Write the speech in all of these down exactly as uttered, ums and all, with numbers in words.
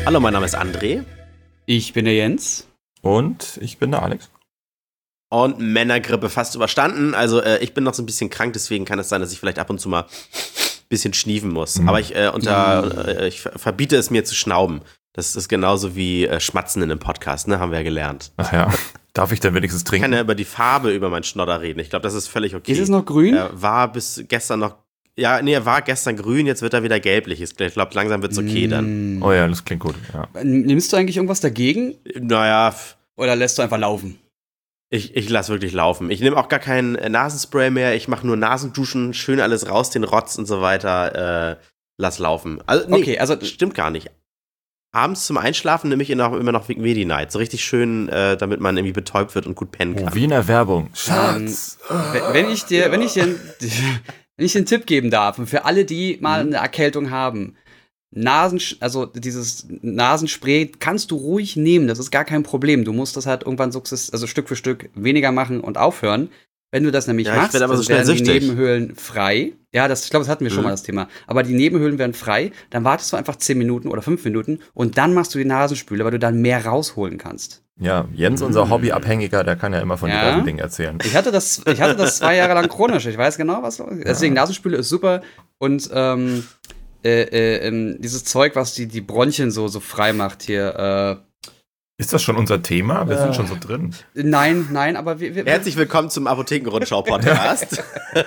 Hallo, mein Name ist André. Ich bin der Jens. Und ich bin der Alex. Und Männergrippe fast überstanden. Also äh, ich bin noch so ein bisschen krank, deswegen kann es sein, dass ich vielleicht ab und zu mal ein bisschen schniefen muss. Mhm. Aber ich, äh, unter, äh, ich verbiete es mir zu schnauben. Das ist genauso wie äh, Schmatzen in einem Podcast, ne? Haben wir ja gelernt. Ach ja. Darf ich denn wenigstens trinken? Ich kann ja über die Farbe über meinen Schnodder reden. Ich glaube, das ist völlig okay. Ist es noch grün? Er war bis gestern noch, ja, nee, er war gestern grün, jetzt wird er wieder gelblich. Ich glaube, langsam wird es okay mm. dann. Oh ja, das klingt gut. Ja. Nimmst du eigentlich irgendwas dagegen? Naja. Oder lässt du einfach laufen? Ich, ich lasse wirklich laufen. Ich nehme auch gar kein Nasenspray mehr. Ich mache nur Nasenduschen, schön alles raus, den Rotz und so weiter. Äh, lass laufen. Also, nee, okay, also stimmt gar nicht. Abends zum Einschlafen nehme ich immer noch, immer noch Vedi Night. So richtig schön, äh, damit man irgendwie betäubt wird und gut pennen kann. Oh, wie in der Werbung. Schatz. Ähm, wenn ich dir, wenn ich dir, wenn ich dir einen Tipp geben darf, und für alle, die mal eine Erkältung haben, Nasen, also dieses Nasenspray kannst du ruhig nehmen, das ist gar kein Problem. Du musst das halt irgendwann sukzess, also Stück für Stück weniger machen und aufhören. Wenn du das nämlich ja, machst, aber so dann werden süchtig. die Nebenhöhlen frei. Ja, das, ich glaube, das hatten wir mhm. schon mal das Thema. Aber die Nebenhöhlen werden frei, dann wartest du einfach zehn Minuten oder fünf Minuten und dann machst du die Nasenspüle, weil du dann mehr rausholen kannst. Ja, Jens, unser mhm. Hobbyabhängiger, der kann ja immer von ja. diversen Dingen erzählen. Ich hatte das, ich hatte das zwei Jahre lang chronisch. Ich weiß genau, was. Deswegen, ja. Nasenspüle ist super und ähm, äh, äh, dieses Zeug, was die, die Bronchien so, so frei macht hier, äh, Ist das schon unser Thema? Wir äh, sind schon so drin. Nein, nein, aber wir... wir Herzlich willkommen zum Apothekenrundschau-Podcast.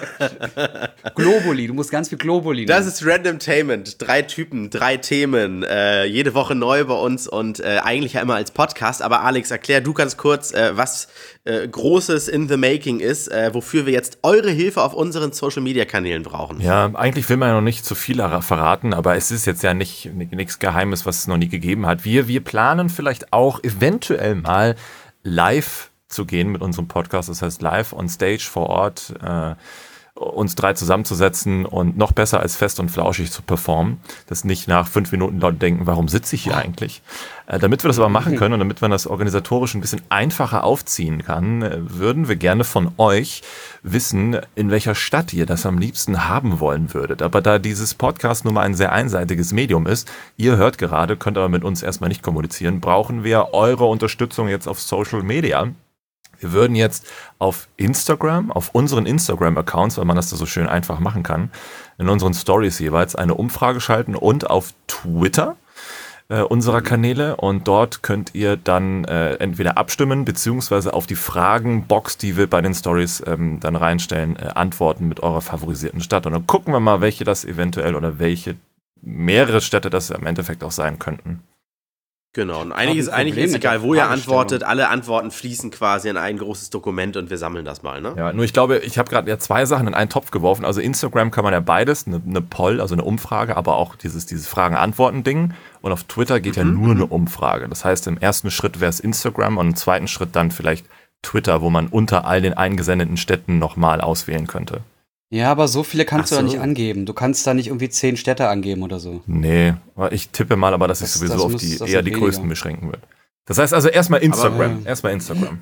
Globuli, du musst ganz viel Globuli nehmen. Das ist Randomtainment. Drei Typen, drei Themen. Äh, jede Woche neu bei uns und äh, eigentlich ja immer als Podcast. Aber Alex, erklär du ganz kurz, äh, was äh, Großes in the making ist, äh, wofür wir jetzt eure Hilfe auf unseren Social-Media-Kanälen brauchen. Ja, eigentlich will man ja noch nicht zu viel verraten, aber es ist jetzt ja nicht nichts Geheimes, was es noch nie gegeben hat. Wir, wir planen vielleicht auch eventuell mal live zu gehen mit unserem Podcast, das heißt live on stage vor Ort, äh, uns drei zusammenzusetzen und noch besser als fest und flauschig zu performen, dass nicht nach fünf Minuten Leute denken, warum sitze ich hier eigentlich? Äh, damit wir das aber machen können und damit man das organisatorisch ein bisschen einfacher aufziehen kann, äh, würden wir gerne von euch wissen, in welcher Stadt ihr das am liebsten haben wollen würdet. Aber da dieses Podcast nun mal ein sehr einseitiges Medium ist, ihr hört gerade, könnt aber mit uns erstmal nicht kommunizieren, brauchen wir eure Unterstützung jetzt auf Social Media. Wir würden jetzt auf Instagram, auf unseren Instagram-Accounts, weil man das da so schön einfach machen kann, in unseren Stories jeweils eine Umfrage schalten und auf Twitter äh, unserer Kanäle. Und dort könnt ihr dann äh, entweder abstimmen, beziehungsweise auf die Fragenbox, die wir bei den Stories ähm, dann reinstellen, äh, antworten mit eurer favorisierten Stadt. Und dann gucken wir mal, welche das eventuell oder welche mehrere Städte das im Endeffekt auch sein könnten. Genau, und eigentlich ist, eigentlich ist egal, wo ihr antwortet, alle Antworten fließen quasi in ein großes Dokument und wir sammeln das mal, ne? Ja, nur ich glaube, ich habe gerade ja zwei Sachen in einen Topf geworfen. Also Instagram kann man ja beides, eine, eine Poll, also eine Umfrage, aber auch dieses, dieses Fragen-Antworten-Ding. Und auf Twitter geht ja nur eine Umfrage. Das heißt, im ersten Schritt wäre es Instagram und im zweiten Schritt dann vielleicht Twitter, wo man unter all den eingesendeten Städten nochmal auswählen könnte. Ja, aber so viele kannst Ach du da so. nicht angeben. Du kannst da nicht irgendwie zehn Städte angeben oder so. Nee, ich tippe mal aber, dass sich Das- sowieso das auf muss- die das eher ist die weniger. größten beschränken wird. Das heißt also erstmal Instagram. Aber, äh, erstmal Instagram.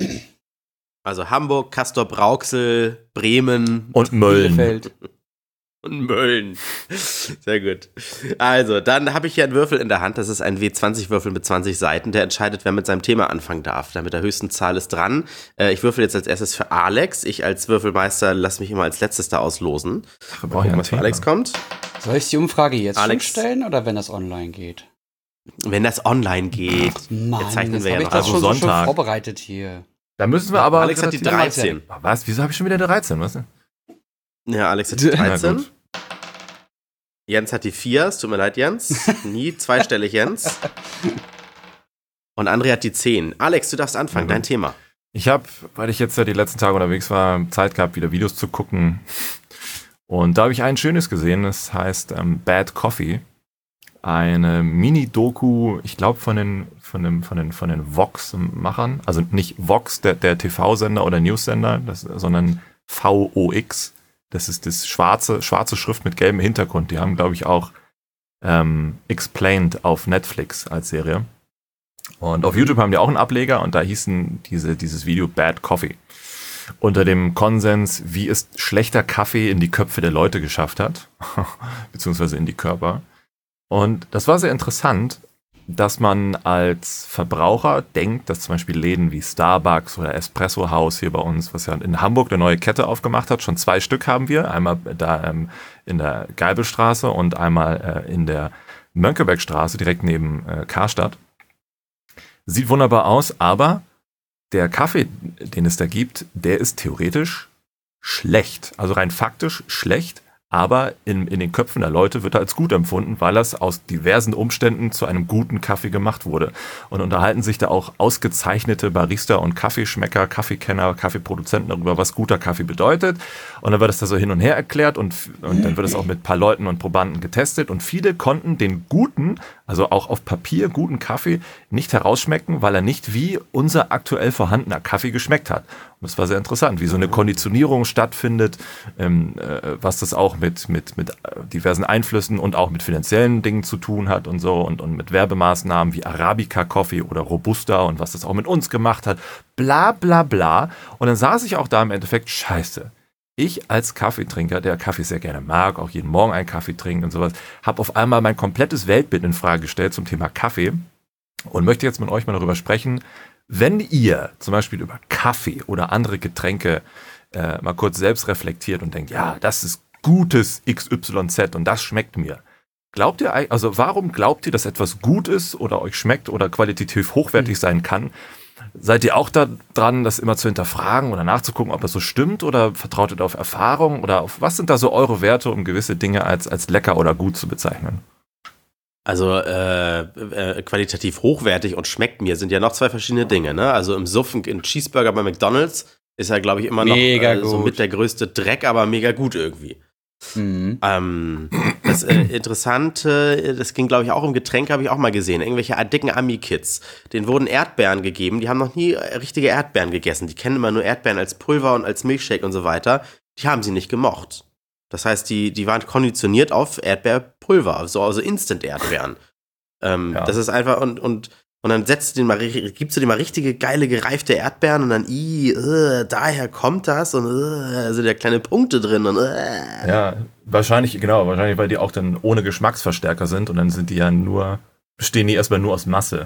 Also Hamburg, Castrop-Rauxel, Bremen Und Mölln. Bielefeld. und Mölln. Sehr gut. Also, dann habe ich hier einen Würfel in der Hand. Das ist ein W zwanzig Würfel mit zwanzig Seiten. Der entscheidet, wer mit seinem Thema anfangen darf. Da mit der höchsten Zahl ist dran. Äh, ich würfel jetzt als erstes für Alex. Ich als Würfelmeister lasse mich immer als letztes da auslosen. Wir brauchen ja ein Was für Thema. Alex kommt. Soll ich die Umfrage jetzt Alex. schon stellen oder wenn das online geht? Wenn das online geht. Mann, Jetzt zeichnen das wir ja habe noch. ich doch Also schon so Sonntag. schön vorbereitet hier. Da müssen wir aber... Alex hat die relativ- dreizehn. Was? Wieso habe ich schon wieder dreizehn? Was? Ja, Alex hat die Na dreizehn. gut. Jens hat die vier. Es tut mir leid, Jens. Nie zweistellig, Jens. Und André hat die zehn. Alex, du darfst anfangen. Ja, Dein Thema. Ich habe, weil ich jetzt ja die letzten Tage unterwegs war, Zeit gehabt, wieder Videos zu gucken. Und da habe ich ein schönes gesehen, das heißt ähm, Bad Coffee. Eine Mini-Doku, ich glaube von den, von dem, von den, von den Vox-Machern. Also nicht Vox, der, der T V-Sender oder News-Sender, das, sondern V O X. Das ist das schwarze, schwarze Schrift mit gelbem Hintergrund. Die haben, glaube ich, auch ähm, Explained auf Netflix als Serie. Und auf YouTube haben die auch einen Ableger und da hießen diese, dieses Video Bad Coffee. Unter dem Konsens, wie es schlechter Kaffee in die Köpfe der Leute geschafft hat, beziehungsweise in die Körper. Und das war sehr interessant, dass man als Verbraucher denkt, dass zum Beispiel Läden wie Starbucks oder Espresso House hier bei uns, was ja in Hamburg eine neue Kette aufgemacht hat, schon zwei Stück haben wir, einmal da ähm, in der Geibelstraße und einmal äh, in der Mönckebergstraße, direkt neben äh, Karstadt. Sieht wunderbar aus, aber der Kaffee, den es da gibt, der ist theoretisch schlecht. Also rein faktisch schlecht, aber in, in den Köpfen der Leute wird er als gut empfunden, weil das aus diversen Umständen zu einem guten Kaffee gemacht wurde. Und unterhalten sich da auch ausgezeichnete Barista und Kaffeeschmecker, Kaffeekenner, Kaffeeproduzenten darüber, was guter Kaffee bedeutet. Und dann wird es da so hin und her erklärt und, und dann wird es auch mit ein paar Leuten und Probanden getestet. Und viele konnten den guten, also auch auf Papier guten Kaffee nicht herausschmecken, weil er nicht wie unser aktuell vorhandener Kaffee geschmeckt hat. Und das war sehr interessant, wie so eine Konditionierung stattfindet, ähm, äh, was das auch mit, mit, mit diversen Einflüssen und auch mit finanziellen Dingen zu tun hat und so und, und mit Werbemaßnahmen wie Arabica-Coffee oder Robusta und was das auch mit uns gemacht hat, bla bla bla. Und dann saß ich auch da im Endeffekt, scheiße, ich als Kaffeetrinker, der Kaffee sehr gerne mag, auch jeden Morgen einen Kaffee trinkt und sowas, habe auf einmal mein komplettes Weltbild in Frage gestellt zum Thema Kaffee und möchte jetzt mit euch mal darüber sprechen, wenn ihr zum Beispiel über Kaffee oder andere Getränke äh, mal kurz selbst reflektiert und denkt, ja, das ist gutes X Y Z und das schmeckt mir. Glaubt ihr, also warum glaubt ihr, dass etwas gut ist oder euch schmeckt oder qualitativ hochwertig sein kann? Seid ihr auch da dran, das immer zu hinterfragen oder nachzugucken, ob das so stimmt oder vertraut ihr da auf Erfahrung oder auf was sind da so eure Werte, um gewisse Dinge als, als lecker oder gut zu bezeichnen? Also äh, äh, qualitativ hochwertig und schmeckt mir sind ja noch zwei verschiedene Dinge, ne? Also im Suffen, ein Cheeseburger bei McDonald's ist ja, glaube ich, immer noch äh, so mit der größte Dreck, aber mega gut irgendwie. Mhm. Ähm, das äh, Interessante, das ging, glaube ich, auch im Getränk, habe ich auch mal gesehen. Irgendwelche dicken Ami-Kids, denen wurden Erdbeeren gegeben, die haben noch nie richtige Erdbeeren gegessen. Die kennen immer nur Erdbeeren als Pulver und als Milchshake und so weiter. Die haben sie nicht gemocht. Das heißt, die, die waren konditioniert auf Erdbeerpulver, so also Instant-Erdbeeren. Ähm, ja. Das ist einfach, und, und, und dann setzt du den mal, gibst du dir mal richtige geile, gereifte Erdbeeren und dann, i, uh, daher kommt das und uh, sind ja kleine Punkte drin und uh. Ja, wahrscheinlich, genau, wahrscheinlich, weil die auch dann ohne Geschmacksverstärker sind und dann sind die ja nur, bestehen die erstmal nur aus Masse.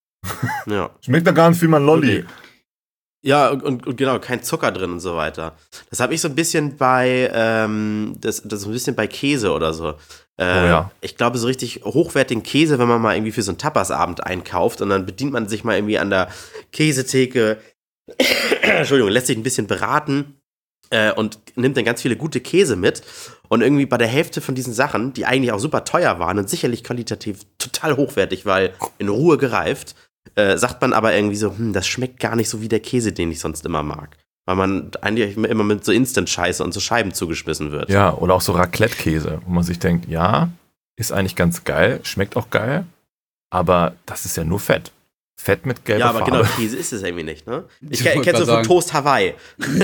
Ja. Schmeckt da gar nicht wie mein Lolli. Okay. Ja, und, und, und genau, kein Zucker drin und so weiter. Das habe ich so ein bisschen bei, ähm, das, das so ein bisschen bei Käse oder so. Äh, oh ja. Ich glaube, so richtig hochwertigen Käse, wenn man mal irgendwie für so einen Tapasabend einkauft und dann bedient man sich mal irgendwie an der Käsetheke, Entschuldigung, lässt sich ein bisschen beraten äh, und nimmt dann ganz viele gute Käse mit. Und irgendwie bei der Hälfte von diesen Sachen, die eigentlich auch super teuer waren und sicherlich qualitativ total hochwertig, weil in Ruhe gereift, Äh, sagt man aber irgendwie so, hm, das schmeckt gar nicht so wie der Käse, den ich sonst immer mag. Weil man eigentlich immer mit so Instant-Scheiße und so Scheiben zugeschmissen wird. Ja, oder auch so Raclette-Käse, wo man sich denkt, ja, ist eigentlich ganz geil, schmeckt auch geil, aber das ist ja nur Fett. Fett mit gelber Farbe. Ja, aber genau, Käse ist es irgendwie nicht, ne? Ich, ich kenne so von Toast Hawaii.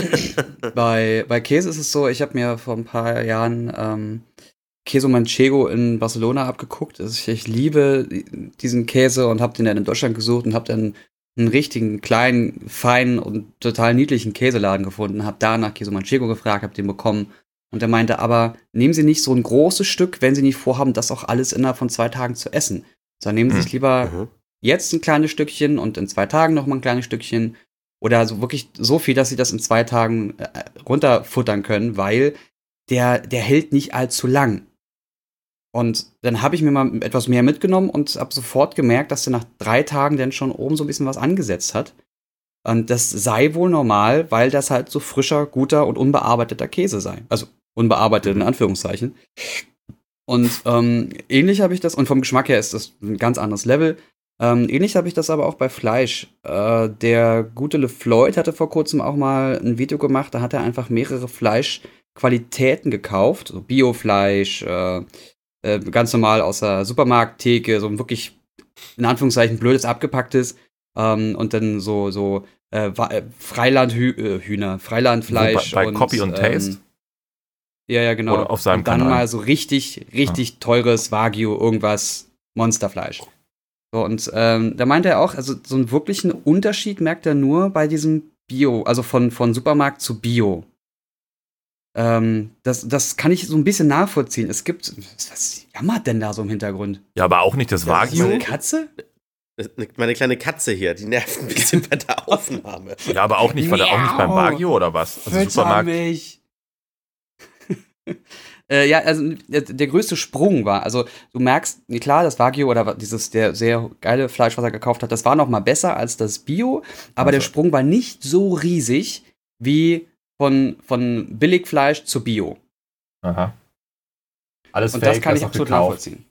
bei, bei Käse ist es so, ich habe mir vor ein paar Jahren ähm, Queso Manchego in Barcelona abgeguckt. Also ich, ich liebe diesen Käse und habe den dann in Deutschland gesucht und habe dann einen richtigen, kleinen, feinen und total niedlichen Käseladen gefunden. Habe da nach Queso Manchego gefragt, habe den bekommen. Und er meinte, aber nehmen Sie nicht so ein großes Stück, wenn Sie nicht vorhaben, das auch alles innerhalb von zwei Tagen zu essen. Sondern nehmen Sie mhm. sich lieber mhm. jetzt ein kleines Stückchen und in zwei Tagen noch mal ein kleines Stückchen. Oder so wirklich so viel, dass Sie das in zwei Tagen äh, runterfuttern können, weil der, der hält nicht allzu lang. Und dann habe ich mir mal etwas mehr mitgenommen und habe sofort gemerkt, dass der nach drei Tagen dann schon oben so ein bisschen was angesetzt hat. Und das sei wohl normal, weil das halt so frischer, guter und unbearbeiteter Käse sei. Also unbearbeitet in Anführungszeichen. Und ähm, ähnlich habe ich das, und vom Geschmack her ist das ein ganz anderes Level. Ähm, ähnlich habe ich das aber auch bei Fleisch. Äh, der gute LeFloid hatte vor kurzem auch mal ein Video gemacht, da hat er einfach mehrere Fleischqualitäten gekauft. So Biofleisch, äh, äh, ganz normal aus der Supermarkttheke, so ein wirklich, in Anführungszeichen, blödes, abgepacktes. Ähm, und dann so, so äh, Freilandhühner, Freilandfleisch. So bei bei und, Copy und Taste? Ähm, ja, ja, genau. Oder auf seinem und dann Kanal. mal so richtig, richtig ah. teures Wagyu, irgendwas, Monsterfleisch. So, und ähm, da meinte er auch, also so einen wirklichen Unterschied merkt er nur bei diesem Bio, also von, von Supermarkt zu Bio. Ähm, das, das kann ich so ein bisschen nachvollziehen. Es gibt, was jammert denn da so im Hintergrund? Ja, aber auch nicht das Wagyu. Ist das eine Katze? Meine kleine Katze hier, die nervt ein bisschen bei der Aufnahme. Ja, aber auch nicht, war der auch nicht beim Wagyu oder was? Also Supermarkt. Mich. äh, ja, also der, der größte Sprung war, also du merkst, nee, klar, das Wagyu oder dieses der sehr geile Fleisch, was er gekauft hat, das war noch mal besser als das Bio, aber also. Der Sprung war nicht so riesig wie von, von Billigfleisch zu Bio. Aha. Alles Und fake, das kann ich absolut nachvollziehen.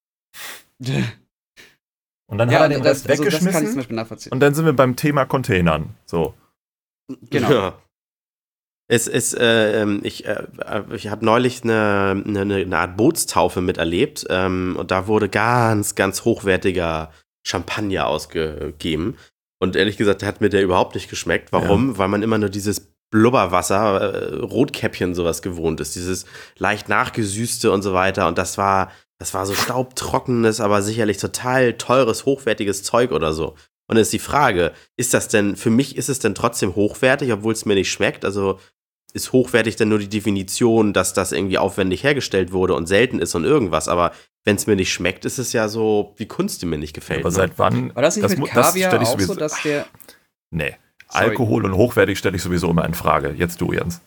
Und dann ja, hat er den Rest das, weggeschmissen. Also das kann ich zum Beispiel nachvollziehen. Und dann sind wir beim Thema Containern. So. Genau. Ja. Es ist, äh, ich, äh, ich habe neulich eine, eine, eine Art Bootstaufe miterlebt. Ähm, und da wurde ganz, ganz hochwertiger Champagner ausgegeben. Und ehrlich gesagt, hat mir der überhaupt nicht geschmeckt. Warum? Ja. Weil man immer nur dieses Blubberwasser, äh, Rotkäppchen sowas gewohnt ist. Dieses leicht nachgesüßte und so weiter. Und das war, das war so staubtrockenes, aber sicherlich total teures, hochwertiges Zeug oder so. Und dann ist die Frage, ist das denn, für mich ist es denn trotzdem hochwertig, obwohl es mir nicht schmeckt? Also ist hochwertig denn nur die Definition, dass das irgendwie aufwendig hergestellt wurde und selten ist und irgendwas. Aber wenn es mir nicht schmeckt, ist es ja so wie Kunst, die mir nicht gefällt. Aber ne? Seit wann? War das nicht das, mit Kaviar das auch so, dass der... Nee. Sorry. Alkohol und hochwertig stelle ich sowieso immer in Frage. Jetzt du, Jens.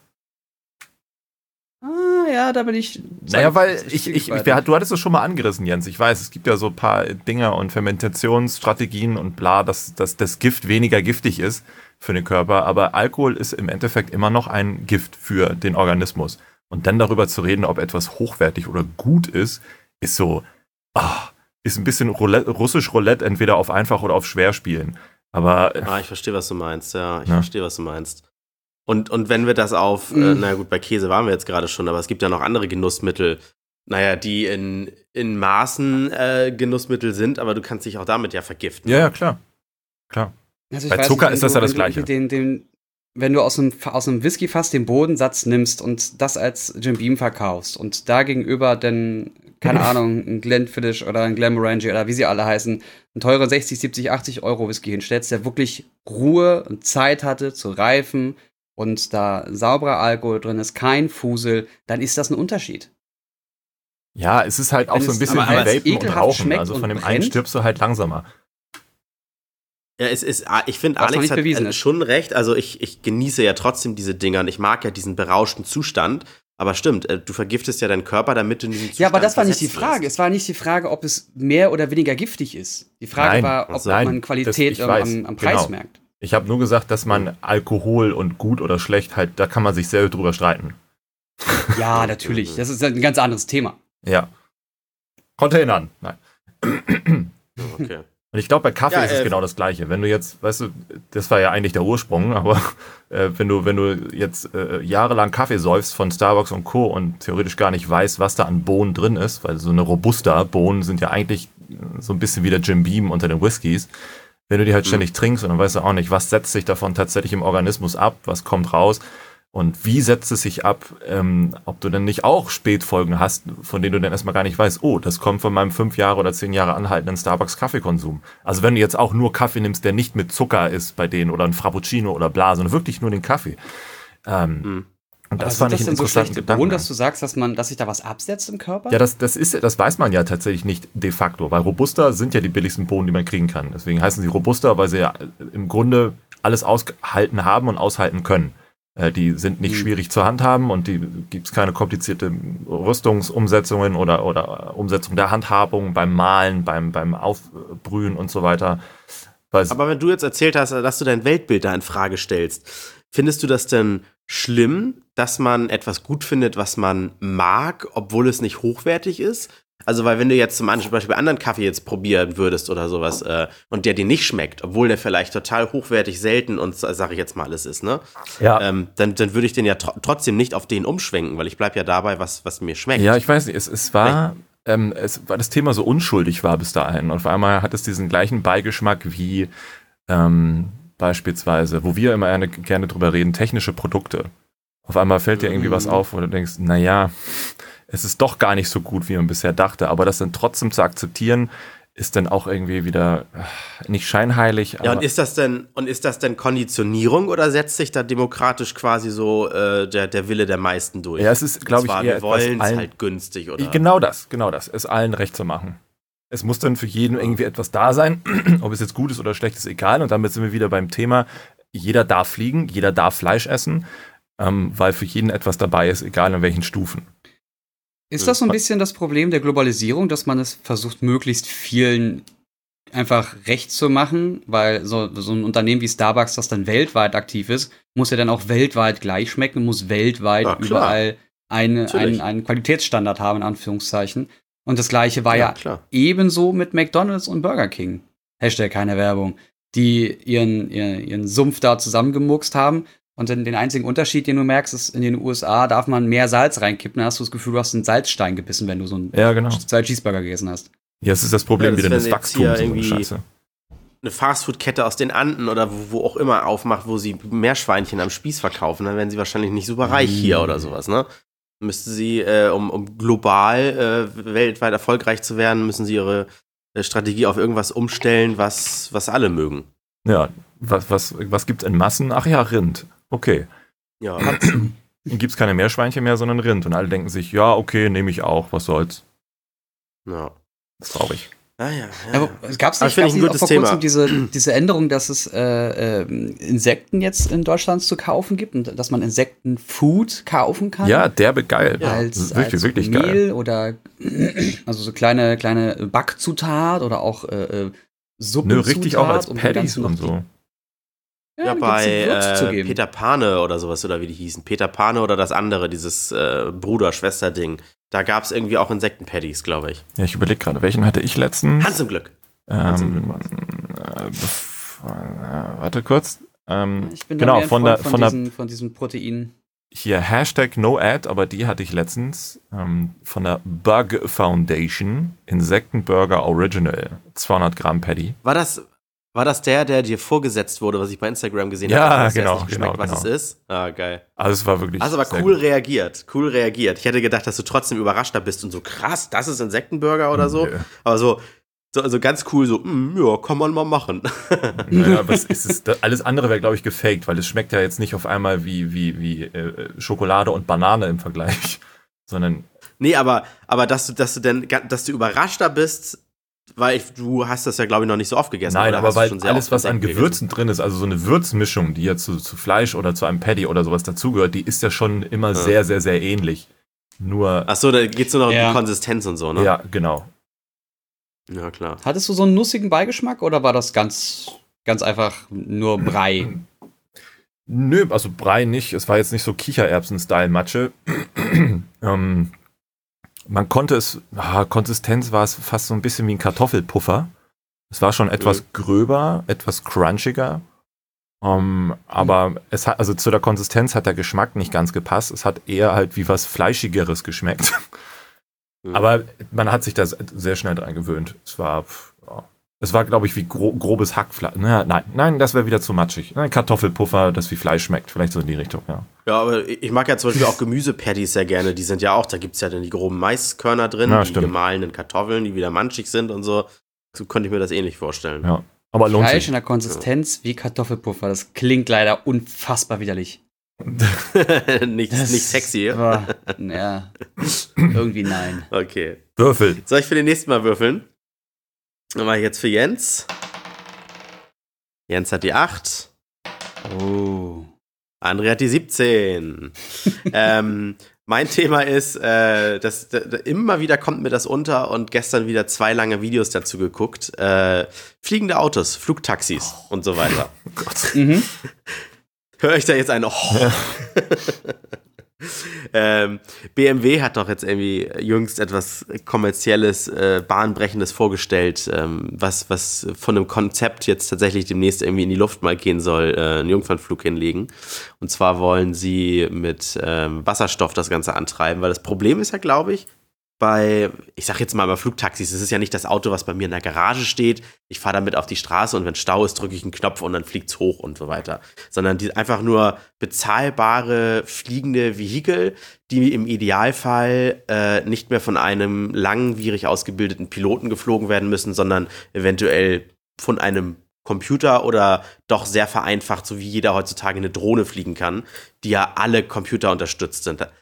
Ah, ja, da bin ich... Naja, weil ich, ich, ich, du hattest es schon mal angerissen, Jens. Ich weiß, es gibt ja so ein paar Dinger und Fermentationsstrategien und bla, dass, dass das Gift weniger giftig ist für den Körper. Aber Alkohol ist im Endeffekt immer noch ein Gift für den Organismus. Und dann darüber zu reden, ob etwas hochwertig oder gut ist, ist so, ah, ist ein bisschen Roulette, russisch Roulette, entweder auf einfach oder auf schwer spielen. Aber. Ah, ich verstehe, was du meinst, ja. Ich ja. verstehe, was du meinst. Und, und wenn wir das auf, mhm. äh, na gut, bei Käse waren wir jetzt gerade schon, aber es gibt ja noch andere Genussmittel, naja, die in, in Maßen äh, Genussmittel sind, aber du kannst dich auch damit ja vergiften. Ja, ja, klar. Klar. Also bei Zucker nicht, ist das du, ja das Gleiche. Den, den, wenn du aus einem, aus einem Whiskyfass den Bodensatz nimmst und das als Jim Beam verkaufst und da gegenüber dann, keine Ahnung, ein Glenfiddich oder ein Glenmorangie oder wie sie alle heißen, einen teuren sechzig, siebzig, achtzig Euro Whisky hinstellst, der wirklich Ruhe und Zeit hatte zu reifen und da sauberer Alkohol drin ist, kein Fusel, dann ist das ein Unterschied. Ja, es ist halt auch Wenn so ein bisschen wie Vapen und Rauchen. Also von dem brennt, einen stirbst du halt langsamer. Ja, es ist, ich finde, Alex hat ist. schon recht. Also ich, ich genieße ja trotzdem diese Dinger und ich mag ja diesen berauschten Zustand. Aber stimmt, du vergiftest ja deinen Körper, damit du in diesen Zustand Ja, aber das war nicht die Frage. Wirst. Es war nicht die Frage, ob es mehr oder weniger giftig ist. Die Frage Nein, war, ob nein, man Qualität das, am, am Preis genau. merkt. Ich habe nur gesagt, dass man Alkohol und gut oder schlecht halt, da kann man sich selber drüber streiten. Ja, natürlich. Das ist ein ganz anderes Thema. Ja. Containern. Nein. Okay. Und ich glaube, bei Kaffee ja, ist es äh, genau das Gleiche. Wenn du jetzt, weißt du, das war ja eigentlich der Ursprung, aber äh, wenn du wenn du jetzt äh, jahrelang Kaffee säufst von Starbucks und Co. und theoretisch gar nicht weißt, was da an Bohnen drin ist, weil so eine Robusta-Bohnen sind ja eigentlich so ein bisschen wie der Jim Beam unter den Whiskys. Wenn du die halt ständig mhm. trinkst und dann weißt du auch nicht, was setzt sich davon tatsächlich im Organismus ab, was kommt raus und wie setzt es sich ab, ähm, ob du denn nicht auch Spätfolgen hast, von denen du dann erstmal gar nicht weißt, oh, das kommt von meinem fünf Jahre oder zehn Jahre anhaltenden Starbucks-Kaffeekonsum. Also wenn du jetzt auch nur Kaffee nimmst, der nicht mit Zucker ist bei denen oder ein Frappuccino oder bla, sondern wirklich nur den Kaffee. Ähm, mhm. Und das fand ich einen interessanten Gedanken. Grund, dass du sagst, dass man, dass sich da was absetzt im Körper? Ja, das, das ist, das weiß man ja tatsächlich nicht de facto, weil Robusta sind ja die billigsten Bohnen, die man kriegen kann. Deswegen heißen sie Robusta, weil sie ja im Grunde alles ausgehalten haben und aushalten können. Äh, die sind nicht mhm. schwierig zu handhaben und die gibt es keine komplizierte Rüstungsumsetzungen oder, oder Umsetzung der Handhabung beim Malen, beim, beim Aufbrühen und so weiter. Weil Aber wenn du jetzt erzählt hast, dass du dein Weltbild da in Frage stellst, findest du das denn schlimm, dass man etwas gut findet, was man mag, obwohl es nicht hochwertig ist? Also, weil wenn du jetzt zum Beispiel anderen Kaffee jetzt probieren würdest oder sowas äh, und der dir nicht schmeckt, obwohl der vielleicht total hochwertig, selten und, sag ich jetzt mal, alles ist, ne? Ja. Ähm, dann, dann würde ich den ja tr- trotzdem nicht auf den umschwenken, weil ich bleib ja dabei, was, was mir schmeckt. Ja, ich weiß nicht, es, es war... Ähm, es, weil das Thema so unschuldig war bis dahin und auf einmal hat es diesen gleichen Beigeschmack wie ähm, beispielsweise, wo wir immer gerne, gerne drüber reden, technische Produkte. Auf einmal fällt dir irgendwie mhm. was auf, wo du denkst, naja, es ist doch gar nicht so gut, wie man bisher dachte, aber das dann trotzdem zu akzeptieren, ist dann auch irgendwie wieder nicht scheinheilig. Ja, und ist das denn, und ist das denn Konditionierung oder setzt sich da demokratisch quasi so äh, der, der Wille der meisten durch? Ja, es ist, glaube ich, eher wir wollen es halt günstig, oder? Genau das, genau das, es allen recht zu machen. Es muss dann für jeden irgendwie etwas da sein, ob es jetzt gut ist oder schlecht ist, egal. Und damit sind wir wieder beim Thema, jeder darf fliegen, jeder darf Fleisch essen, ähm, weil für jeden etwas dabei ist, egal in welchen Stufen. Ist das so ein bisschen das Problem der Globalisierung, dass man es versucht, möglichst vielen einfach recht zu machen? Weil so, so ein Unternehmen wie Starbucks, das dann weltweit aktiv ist, muss ja dann auch weltweit gleich schmecken, muss weltweit ja, überall eine, einen, einen Qualitätsstandard haben, in Anführungszeichen. Und das Gleiche war ja, ja ebenso mit McDonald's und Burger King. Hashtag keine Werbung. Die ihren, ihren, ihren Sumpf da zusammengemuckst haben. Und dann den einzigen Unterschied, den du merkst, ist, in den U S A darf man mehr Salz reinkippen. Dann hast du das Gefühl, du hast einen Salzstein gebissen, wenn du so einen ja, genau. zwei Cheeseburger gegessen hast. Ja, das ist das Problem ja, das wieder des Wachstums. So eine Scheiße. Eine Fastfood-Kette aus den Anden oder wo, wo auch immer aufmacht, wo sie Meerschweinchen am Spieß verkaufen, dann werden sie wahrscheinlich nicht super reich mm. hier oder sowas, ne? Müsste sie, äh, um, um global äh, weltweit erfolgreich zu werden, müssen sie ihre äh, Strategie auf irgendwas umstellen, was, was alle mögen. Ja, was, was, was gibt's in Massen? Ach ja, Rind. Okay. Ja. Dann gibt's keine Meerschweinchen mehr, sondern Rind. Und alle denken sich, ja, okay, nehme ich auch, was soll's. Ja. Das ist traurig. Ah, ja, ja. Aber es gab nicht, gab's nicht auch vor kurzem diese, diese Änderung, dass es äh, äh, Insekten jetzt in Deutschland zu kaufen gibt und dass man Insektenfood kaufen kann? Ja, derbe geil. Ja. Als, wirklich, als wirklich Mehl geil. Oder also so kleine, kleine Backzutat oder auch äh, Suppenzutat. Nö, richtig auch als um Patties und so. Ja, ja bei äh, Peter Pane oder sowas, oder wie die hießen. Peter Pane oder das andere, dieses äh, Bruder-Schwester-Ding. Da gab es irgendwie auch Insekten-Patties, glaube ich. Ja, ich überlege gerade, welchen hatte ich letztens? Hans im Glück. Ähm, Hans im Glück. Äh, bef- äh, warte kurz. Ähm, ich bin genau, da von, der, von, diesen, der, von diesen Proteinen. Hier, Hashtag No Ad, aber die hatte ich letztens ähm, von der Bug Foundation. Insektenburger Original. zweihundert Gramm Patty. War das... War das der, der dir vorgesetzt wurde, was ich bei Instagram gesehen ja, habe? Ja, genau, nicht genau, was genau. es ist? Ah, geil. Also es war wirklich Also aber cool gut. reagiert, cool reagiert. Ich hätte gedacht, dass du trotzdem überraschter bist und so, krass, das ist Insektenburger oder so. Nee. Aber so, so also ganz cool, so, mm, ja, kann man mal machen. Naja, was ist es? Alles andere wäre, glaube ich, gefaked, weil es schmeckt ja jetzt nicht auf einmal wie, wie, wie äh, Schokolade und Banane im Vergleich, sondern... Nee, aber, aber dass du, dass du denn, dass du überraschter bist, weil ich, du hast das ja, glaube ich, noch nicht so oft gegessen. Nein, oder aber weil schon alles, was an Gewürzen gegessen? drin ist, also so eine Würzmischung, die ja zu, zu Fleisch oder zu einem Patty oder sowas dazugehört, die ist ja schon immer ja. sehr, sehr, sehr ähnlich. Nur. Ach so, da geht es nur noch ja. um die Konsistenz und so, ne? Ja, genau. Ja, klar. Hattest du so einen nussigen Beigeschmack oder war das ganz, ganz einfach nur Brei? Nö, also Brei nicht. Es war jetzt nicht so Kichererbsen-Style-Matsche. ähm. Man konnte es, ah, Konsistenz war es fast so ein bisschen wie ein Kartoffelpuffer. Es war schon etwas mhm. gröber, etwas crunchiger. Um, aber mhm. es hat, also zu der Konsistenz hat der Geschmack nicht ganz gepasst. Es hat eher halt wie was Fleischigeres geschmeckt. Mhm. Aber man hat sich da sehr schnell dran gewöhnt. Es war, ja, es war, glaube ich, wie gro- grobes Hackfleisch. Na, nein, nein, das wäre wieder zu matschig. Ein Kartoffelpuffer, das wie Fleisch schmeckt. Vielleicht so in die Richtung, ja. Ja, aber ich mag ja zum Beispiel auch Gemüsepatties sehr gerne. Die sind ja auch, da gibt es ja dann die groben Maiskörner drin, ja, die stimmt. gemahlenen Kartoffeln, die wieder manschig sind und so. So könnte ich mir das ähnlich vorstellen. Ja, aber lohnt Fleisch sich. in der Konsistenz ja. wie Kartoffelpuffer. Das klingt leider unfassbar widerlich. nicht, nicht sexy. Aber, ja, irgendwie nein. Okay. Würfel. Soll ich für den nächsten Mal würfeln? Dann mache ich jetzt für Jens. Jens hat die acht. Oh. André hat die siebzehn. ähm, mein Thema ist, äh, dass, dass immer wieder kommt mir das unter und gestern wieder zwei lange Videos dazu geguckt. Äh, fliegende Autos, Flugtaxis oh. und so weiter. Oh Gott. Mhm. Höre ich da jetzt ein Oh. Ja. ähm, B M W hat doch jetzt irgendwie jüngst etwas Kommerzielles, äh, Bahnbrechendes vorgestellt, ähm, was, was von einem Konzept jetzt tatsächlich demnächst irgendwie in die Luft mal gehen soll, äh, einen Jungfernflug hinlegen. Und zwar wollen sie mit ähm, Wasserstoff das Ganze antreiben, weil das Problem ist ja, glaube ich, bei, ich sag jetzt mal bei Flugtaxis, es ist ja nicht das Auto, was bei mir in der Garage steht, ich fahre damit auf die Straße und wenn Stau ist, drücke ich einen Knopf und dann fliegt's hoch und so weiter. Sondern die einfach nur bezahlbare, fliegende Vehikel, die im Idealfall äh, nicht mehr von einem langwierig ausgebildeten Piloten geflogen werden müssen, sondern eventuell von einem Computer oder doch sehr vereinfacht, so wie jeder heutzutage eine Drohne fliegen kann, die ja alle Computer unterstützt sind.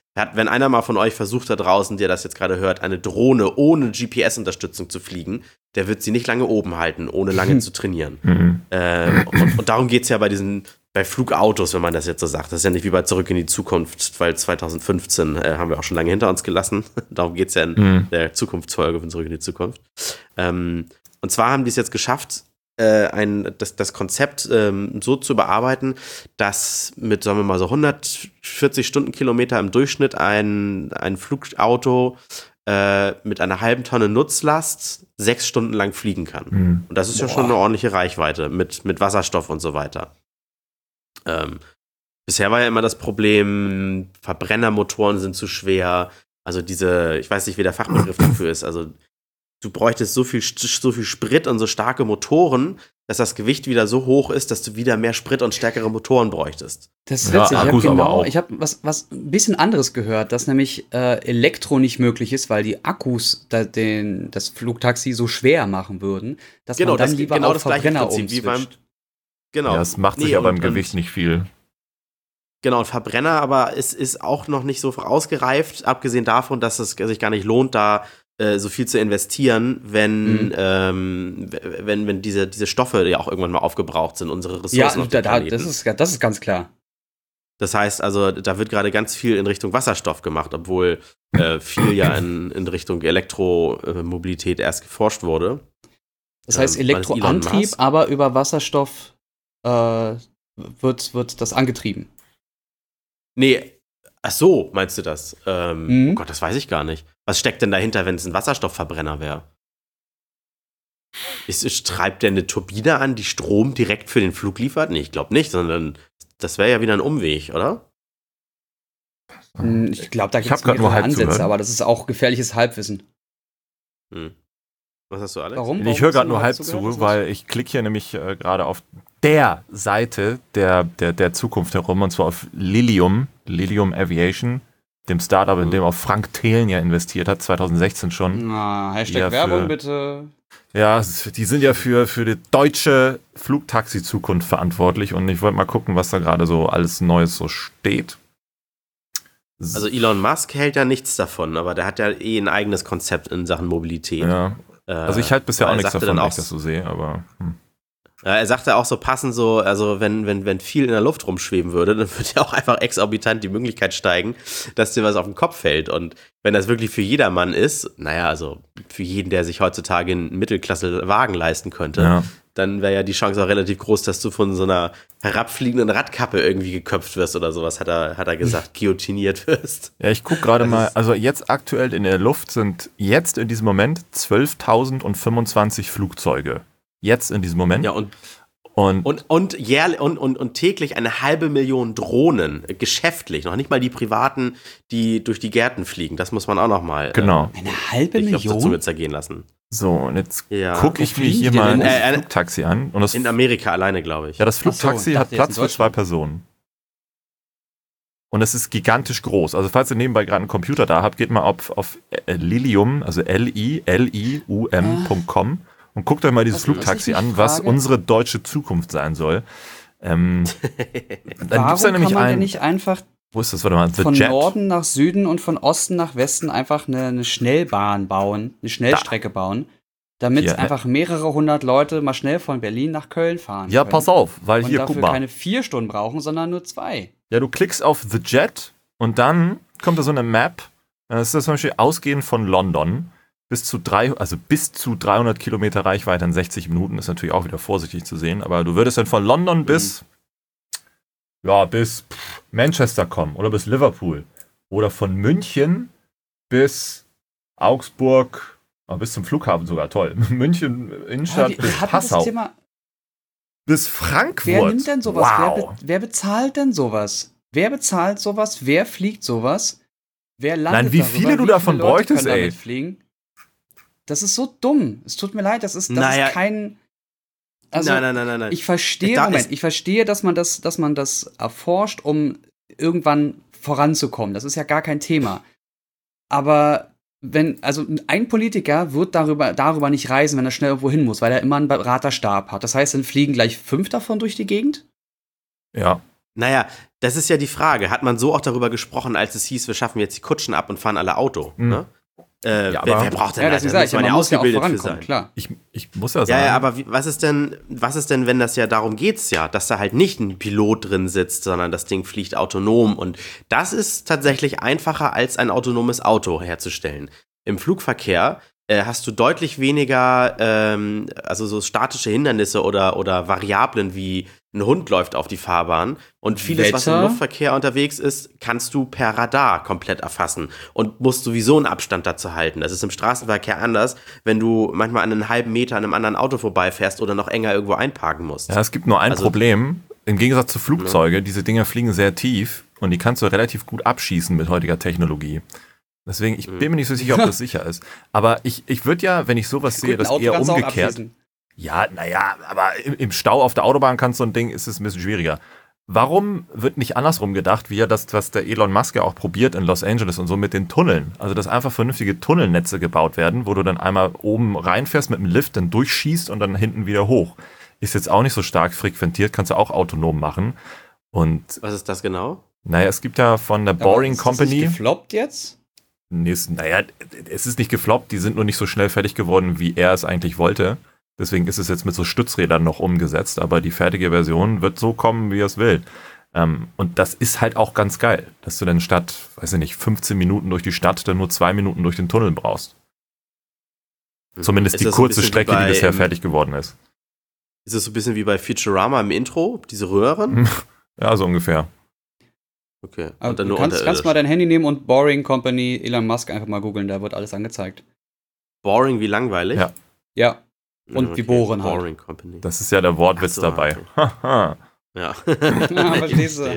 Hat, wenn einer mal von euch versucht da draußen, der das jetzt gerade hört, eine Drohne ohne G P S-Unterstützung zu fliegen, der wird sie nicht lange oben halten, ohne lange zu trainieren. Mhm. Ähm, und, und darum geht es ja bei diesen, bei Flugautos, wenn man das jetzt so sagt. Das ist ja nicht wie bei Zurück in die Zukunft, weil zwanzig fünfzehn äh, haben wir auch schon lange hinter uns gelassen. Darum geht es ja in mhm. der Zukunftsfolge von Zurück in die Zukunft. Ähm, und zwar haben die es jetzt geschafft, Ein, das, das Konzept ähm, so zu bearbeiten, dass mit, sagen wir mal, so hundertvierzig Stundenkilometer im Durchschnitt ein, ein Flugauto äh, mit einer halben Tonne Nutzlast sechs Stunden lang fliegen kann. Mhm. Und das ist Boah. ja schon eine ordentliche Reichweite mit, mit Wasserstoff und so weiter. Ähm, bisher war ja immer das Problem, Verbrennermotoren sind zu schwer. Also diese, ich weiß nicht, wie der Fachbegriff dafür ist, also du bräuchtest so viel, so viel Sprit und so starke Motoren, dass das Gewicht wieder so hoch ist, dass du wieder mehr Sprit und stärkere Motoren bräuchtest. Das ist witzig. Ja, ich habe genau, ich habe was, was ein bisschen anderes gehört, dass nämlich äh, Elektro nicht möglich ist, weil die Akkus da, den, das Flugtaxi so schwer machen würden, dass genau, man dann das, lieber genau auf das Verbrenner Prinzip, wie beim, genau. Ja, es macht sich nee, aber im Gewicht nicht viel. Genau, ein Verbrenner, aber es ist auch noch nicht so ausgereift, abgesehen davon, dass es sich gar nicht lohnt, da so viel zu investieren, wenn, mhm. ähm, wenn, wenn diese, diese Stoffe ja auch irgendwann mal aufgebraucht sind, unsere Ressourcen. Ja, da, da, das, ist, das ist ganz klar. Das heißt also, da wird gerade ganz viel in Richtung Wasserstoff gemacht, obwohl äh, viel ja in, in Richtung Elektromobilität erst geforscht wurde. Das heißt ähm, Elektroantrieb, aber über Wasserstoff äh, wird, wird das angetrieben. Nee, ach so, meinst du das? Ähm, mhm. Oh Gott, das weiß ich gar nicht. Was steckt denn dahinter, wenn es ein Wasserstoffverbrenner wäre? Ist, ist, treibt der eine Turbine an, die Strom direkt für den Flug liefert? Nee, ich glaube nicht, sondern das wäre ja wieder ein Umweg, oder? Ich glaube, da gibt es mehrere Ansätze, aber das ist auch gefährliches Halbwissen. Hm. Was hast du, Alex? Warum? Warum ich höre gerade nur halb zu, weil ich klicke hier nämlich äh, gerade auf der Seite der, der, der Zukunft herum, und zwar auf Lilium, Lilium Aviation, dem Startup, in dem auch Frank Thelen ja investiert hat, zwanzig sechzehn schon. Na, Hashtag ja Werbung für, bitte. Ja, die sind ja für, für die deutsche Flugtaxi-Zukunft verantwortlich, und ich wollte mal gucken, was da gerade so alles Neues so steht. Also Elon Musk hält ja nichts davon, aber der hat ja eh ein eigenes Konzept in Sachen Mobilität. Ja. Also ich halte bisher auch nichts davon, wenn ich das so sehe, aber... Hm. Ja, er sagte auch so passend so, also wenn, wenn, wenn viel in der Luft rumschweben würde, dann würde ja auch einfach exorbitant die Möglichkeit steigen, dass dir was auf den Kopf fällt. Und wenn das wirklich für jedermann ist, naja, also für jeden, der sich heutzutage einen Mittelklasse-Wagen leisten könnte, ja. dann wäre ja die Chance auch relativ groß, dass du von so einer herabfliegenden Radkappe irgendwie geköpft wirst oder sowas, hat er, hat er gesagt, guillotiniert wirst. Ja, ich gucke gerade mal, also jetzt aktuell in der Luft sind jetzt in diesem Moment zwölftausendfünfundzwanzig Flugzeuge. Jetzt in diesem Moment. Ja, und, und, und, und, jährlich, und, und, und täglich eine halbe Million Drohnen, geschäftlich, noch nicht mal die privaten, die durch die Gärten fliegen. Das muss man auch noch mal genau. äh, eine halbe ich Million? auf der Zunge zergehen lassen. So, und jetzt ja. gucke ich mir hier mal ein äh, Flugtaxi an. Und das in Amerika alleine, glaube ich. Ja, das Flugtaxi so, hat Platz für zwei Personen. Und es ist gigantisch groß. Also falls ihr nebenbei gerade einen Computer da habt, geht mal auf, auf Lilium, also L I L I U M Punkt com. Und guckt euch mal dieses was, Flugtaxi was an, was unsere deutsche Zukunft sein soll. Ähm, dann gibt's da nämlich kann man ein, denn nicht einfach wo ist das? Warte mal, von Jet? Norden nach Süden und von Osten nach Westen einfach eine, eine Schnellbahn bauen, eine Schnellstrecke da. bauen, damit ja, einfach mehrere hundert Leute mal schnell von Berlin nach Köln fahren Ja, können. Pass auf, weil und hier, dafür guck mal. keine vier Stunden brauchen, sondern nur zwei. Ja, du klickst auf The Jet und dann kommt da so eine Map. Das ist das zum Beispiel ausgehend von London. Bis zu drei, also bis zu dreihundert Kilometer Reichweite in sechzig Minuten ist natürlich auch wieder vorsichtig zu sehen, aber du würdest dann von London bis, mhm. ja, bis pff, Manchester kommen oder bis Liverpool oder von München bis Augsburg, oh, bis zum Flughafen sogar, toll. München, Innenstadt, bis Passau. Bis Frankfurt. Wer nimmt denn sowas? Wow. Wer, be- wer bezahlt denn sowas? Wer bezahlt sowas? Wer fliegt sowas? Wer landet Nein, wie darüber? viele du wie davon viele Leute bräuchtest, können ey. damit fliegen? Das ist so dumm. Es tut mir leid, das ist, das naja. ist kein. Also, nein, nein, nein, nein, nein. Ich verstehe, da Moment, ich verstehe, dass man das, dass man das erforscht, um irgendwann voranzukommen. Das ist ja gar kein Thema. Aber wenn, also ein Politiker wird darüber, darüber nicht reisen, wenn er schnell irgendwo hin muss, weil er immer einen Beraterstab hat. Das heißt, dann fliegen gleich fünf davon durch die Gegend? Ja. Naja, das ist ja die Frage. Hat man so auch darüber gesprochen, als es hieß, wir schaffen jetzt die Kutschen ab und fahren alle Auto? Mhm. Ne? Äh, ja, wer, wer braucht denn ja, das? Da muss man ja ausgebildet für sein. Klar. Ich, ich muss ja sagen. Ja, ja, aber wie, was ist denn, was ist denn, wenn das ja darum geht's ja, dass da halt nicht ein Pilot drin sitzt, sondern das Ding fliegt autonom und das ist tatsächlich einfacher als ein autonomes Auto herzustellen. Im Flugverkehr äh, hast du deutlich weniger, ähm, also so statische Hindernisse oder, oder Variablen wie ein Hund läuft auf die Fahrbahn und vieles, Wetter? was im Luftverkehr unterwegs ist, kannst du per Radar komplett erfassen und musst sowieso einen Abstand dazu halten. Das ist im Straßenverkehr anders, wenn du manchmal an einen halben Meter an einem anderen Auto vorbeifährst oder noch enger irgendwo einparken musst. Ja, es gibt nur ein also, Problem. Im Gegensatz zu Flugzeuge, ja. diese Dinger fliegen sehr tief und die kannst du relativ gut abschießen mit heutiger Technologie. Deswegen, ich bin mir nicht so sicher, ob das sicher ist. Aber ich, ich würde ja, wenn ich sowas sehe, das eher umgekehrt. Ja, naja, aber im, im Stau auf der Autobahn kannst du so ein Ding, ist es ein bisschen schwieriger. Warum wird nicht andersrum gedacht, wie ja das, was der Elon Musk ja auch probiert in Los Angeles und so mit den Tunneln? Also, dass einfach vernünftige Tunnelnetze gebaut werden, wo du dann einmal oben reinfährst mit dem Lift, dann durchschießt und dann hinten wieder hoch. Ist jetzt auch nicht so stark frequentiert, kannst du auch autonom machen. Und was ist das genau? Naja, es gibt ja von der Boring ist Company. Ist das nicht gefloppt jetzt? Nee, es, naja, es ist nicht gefloppt, die sind nur nicht so schnell fertig geworden, wie er es eigentlich wollte. Deswegen ist es jetzt mit so Stützrädern noch umgesetzt, aber die fertige Version wird so kommen, wie er es will. Ähm, und das ist halt auch ganz geil, dass du dann statt, weiß ich nicht, fünfzehn Minuten durch die Stadt dann nur zwei Minuten durch den Tunnel brauchst. Zumindest ist die kurze Strecke, bei, die bisher fertig geworden ist. Ist es so ein bisschen wie bei Futurama im Intro, diese Röhren? Ja, so ungefähr. Okay. Und dann du nur kannst, kannst mal dein Handy nehmen und Boring Company Elon Musk einfach mal googeln, da wird alles angezeigt. Boring wie langweilig? Ja. Ja. Und okay. wie bohren halt. Boring Company. Das ist ja der Wortwitz so, dabei. Okay. Ja. ja, verstehst du?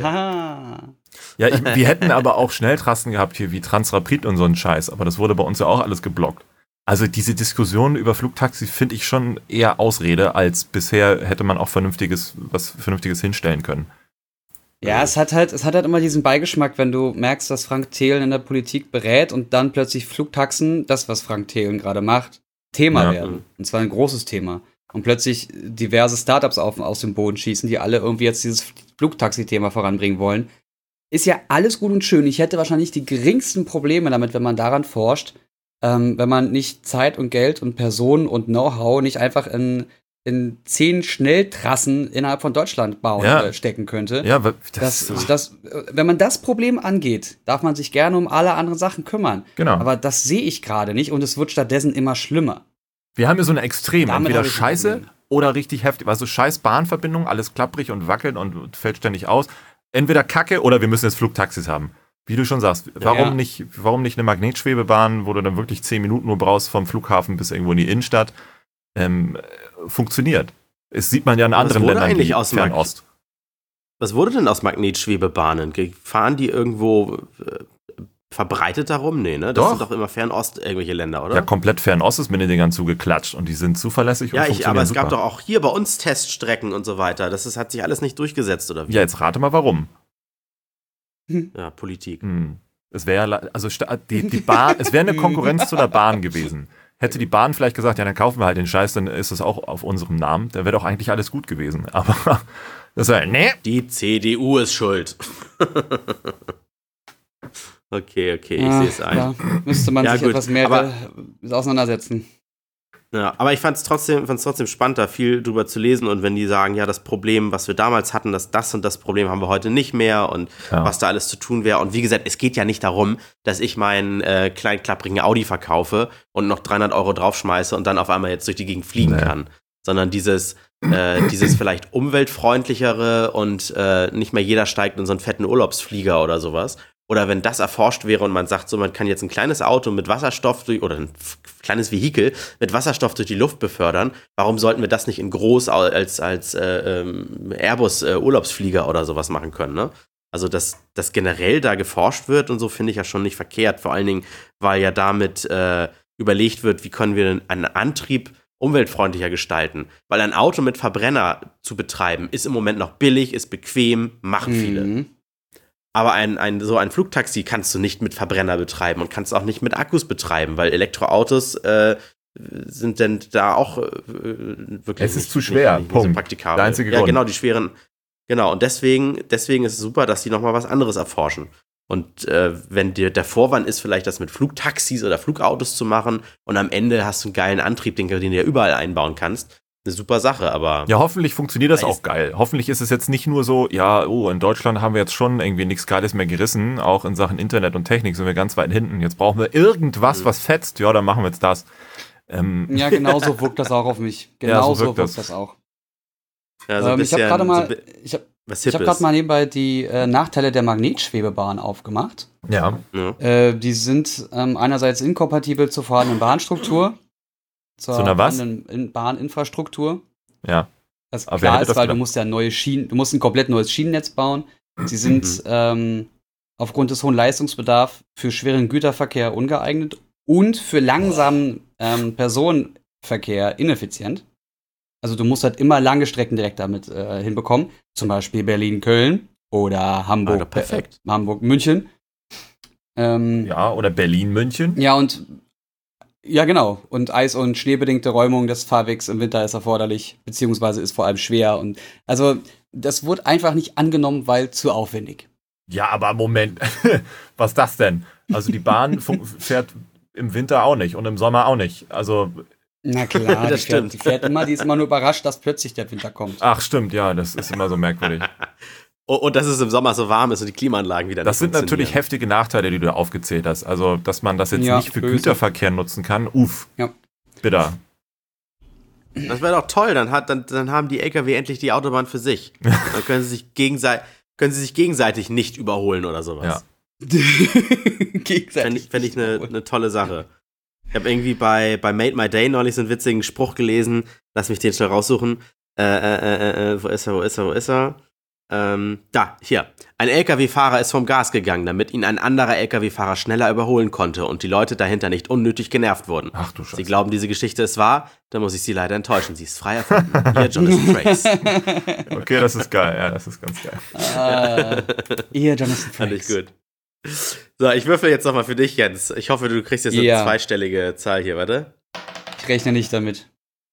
Ja, ich, wir hätten aber auch Schnelltrassen gehabt hier wie Transrapid und so ein Scheiß, aber das wurde bei uns ja auch alles geblockt. Also diese Diskussion über Flugtaxi finde ich schon eher Ausrede, als bisher hätte man auch vernünftiges, was Vernünftiges hinstellen können. Ja, es hat halt, es hat halt immer diesen Beigeschmack, wenn du merkst, dass Frank Thelen in der Politik berät und dann plötzlich Flugtaxen, das, was Frank Thelen gerade macht, Thema ja. werden. Und zwar ein großes Thema. Und plötzlich diverse Startups auf, aus dem Boden schießen, die alle irgendwie jetzt dieses Flugtaxi-Thema voranbringen wollen. Ist ja alles gut und schön. Ich hätte wahrscheinlich die geringsten Probleme damit, wenn man daran forscht, ähm, wenn man nicht Zeit und Geld und Personen und Know-how nicht einfach in in zehn Schnelltrassen innerhalb von Deutschland bauen, ja. äh, stecken könnte. Ja, das, das, das, wenn man das Problem angeht, darf man sich gerne um alle anderen Sachen kümmern. Genau. Aber das sehe ich gerade nicht und es wird stattdessen immer schlimmer. Wir haben hier so eine Extrem, Damit entweder scheiße oder richtig heftig. Also scheiß Bahnverbindung, alles klapprig und wackelt und fällt ständig aus. Entweder Kacke oder wir müssen jetzt Flugtaxis haben. Wie du schon sagst, warum, ja. nicht, warum nicht eine Magnetschwebebahn, wo du dann wirklich zehn Minuten nur brauchst vom Flughafen bis irgendwo in die Innenstadt? Ähm, funktioniert. Das sieht man ja in anderen Ländern eigentlich wie aus Fernost. Mag- Was wurde denn aus Magnetschwebebahnen? Fahren die irgendwo äh, verbreitet darum? Nee, ne? Das doch. sind doch immer Fernost irgendwelche Länder, oder? Ja, komplett Fernost ist mit den Dingern zugeklatscht und die sind zuverlässig und ja, funktionieren ich, aber es super. gab doch auch hier bei uns Teststrecken und so weiter. Das ist, hat sich alles nicht durchgesetzt, oder wie? Ja, jetzt rate mal warum. Ja, Politik. Hm. Es wäre also die, die Bahn, es wäre eine Konkurrenz zu der Bahn gewesen. Hätte die Bahn vielleicht gesagt, ja, dann kaufen wir halt den Scheiß, dann ist das auch auf unserem Namen, dann wäre doch eigentlich alles gut gewesen. Aber das wäre, nee. Die C D U ist schuld. okay, okay, ich sehe es ein. Ja, müsste man ja, sich gut, etwas mehr aber, auseinandersetzen. Ja, aber ich fand es trotzdem, fand's trotzdem spannend, da viel drüber zu lesen. Und wenn die sagen, ja, das Problem, was wir damals hatten, das, das und das Problem haben wir heute nicht mehr und ja. was da alles zu tun wäre. Und wie gesagt, es geht ja nicht darum, dass ich meinen äh, kleinen, klapprigen Audi verkaufe und noch dreihundert Euro draufschmeiße und dann auf einmal jetzt durch die Gegend fliegen nee. kann. Sondern dieses, äh, dieses vielleicht umweltfreundlichere und äh, nicht mehr jeder steigt in so einen fetten Urlaubsflieger oder sowas. Oder wenn das erforscht wäre und man sagt so, man kann jetzt ein kleines Auto mit Wasserstoff durch, oder ein kleines Vehikel mit Wasserstoff durch die Luft befördern, warum sollten wir das nicht in groß als, als äh, ähm, Airbus äh, Urlaubsflieger oder sowas machen können, ne? Also, dass, dass generell da geforscht wird und so, finde ich ja schon nicht verkehrt. Vor allen Dingen, weil ja damit äh, überlegt wird, wie können wir einen Antrieb umweltfreundlicher gestalten. Weil ein Auto mit Verbrenner zu betreiben, ist im Moment noch billig, ist bequem, machen viele. Mhm. Aber ein, ein, so ein Flugtaxi kannst du nicht mit Verbrenner betreiben und kannst auch nicht mit Akkus betreiben, weil Elektroautos äh, sind denn da auch äh, wirklich es ist nicht, zu schwer, nicht, nicht, Punkt. nicht so praktikabel. Der einzige ja, Grund. genau, die schweren, Genau, und deswegen, deswegen ist es super, dass die nochmal was anderes erforschen. Und äh, wenn dir der Vorwand ist, vielleicht das mit Flugtaxis oder Flugautos zu machen und am Ende hast du einen geilen Antrieb, den, den du ja überall einbauen kannst, eine super Sache, aber... Ja, hoffentlich funktioniert das auch geil. Hoffentlich ist es jetzt nicht nur so, ja, oh, in Deutschland haben wir jetzt schon irgendwie nichts Geiles mehr gerissen, auch in Sachen Internet und Technik sind wir ganz weit hinten. Jetzt brauchen wir irgendwas, mhm. was fetzt, ja, dann machen wir jetzt das. Ähm. Ja, genauso wirkt das auch auf mich. Genauso ja, so wirkt, wirkt das. das auch. Ja, so ähm, ich habe gerade mal... So ich habe Ich habe gerade mal nebenbei die äh, Nachteile der Magnetschwebebahn aufgemacht. Ja. ja. Äh, die sind ähm, einerseits inkompatibel zur vorhandenen Bahnstruktur, zur Zu einer was? vorhandenen Bahninfrastruktur. Ja. Das klar ist, das weil klar? du musst ja neue Schienen, du musst ein komplett neues Schienennetz bauen. Sie sind ähm, aufgrund des hohen Leistungsbedarfs für schweren Güterverkehr ungeeignet und für langsamen ähm, Personenverkehr ineffizient. Also du musst halt immer lange Strecken direkt damit äh, hinbekommen. Zum Beispiel Berlin-Köln oder Hamburg, ah, perfekt. Äh, Hamburg-München. Ähm, ja, oder Berlin-München. Ja, und ja, genau. Und eis- und schneebedingte Räumung des Fahrwegs im Winter ist erforderlich, beziehungsweise ist vor allem schwer. Und also das wurde einfach nicht angenommen, weil zu aufwendig. Ja, aber Moment, was ist das denn? Also die Bahn fährt im Winter auch nicht und im Sommer auch nicht. Also na klar, das die, stimmt. Fährt, die fährt immer, die ist immer nur überrascht, dass plötzlich der Winter kommt. Ach stimmt, ja, das ist immer so merkwürdig. Und dass es im Sommer so warm ist und die Klimaanlagen wieder Das nicht sind natürlich heftige Nachteile, die du aufgezählt hast. Also, dass man das jetzt ja, nicht für böse. Güterverkehr nutzen kann, uff, ja. bitter. Das wäre doch toll, dann, hat, dann, dann haben die L K W endlich die Autobahn für sich. Dann können sie sich, gegenseitig, können sie sich gegenseitig nicht überholen oder sowas. Ja. gegenseitig Fände ich, fänd ich eine, eine tolle Sache. Ich habe irgendwie bei, bei Made My Day neulich so einen witzigen Spruch gelesen. Lass mich den schnell raussuchen. Äh, äh, äh, äh, wo ist er, wo ist er, wo ist er? Ähm, da, hier. Ein L K W-Fahrer ist vom Gas gegangen, damit ihn ein anderer L K W-Fahrer schneller überholen konnte und die Leute dahinter nicht unnötig genervt wurden. Ach du Scheiße. Sie glauben, diese Geschichte ist wahr? Dann muss ich Sie leider enttäuschen. Sie ist frei erfunden. Ihr Jonathan Frakes. Okay, das ist geil. Ja, das ist ganz geil. Uh, ihr Jonathan Frakes. Fand ich gut. So, ich würfel jetzt nochmal für dich, Jens. Ich hoffe, du kriegst jetzt ja. eine zweistellige Zahl hier, warte. Ich rechne nicht damit.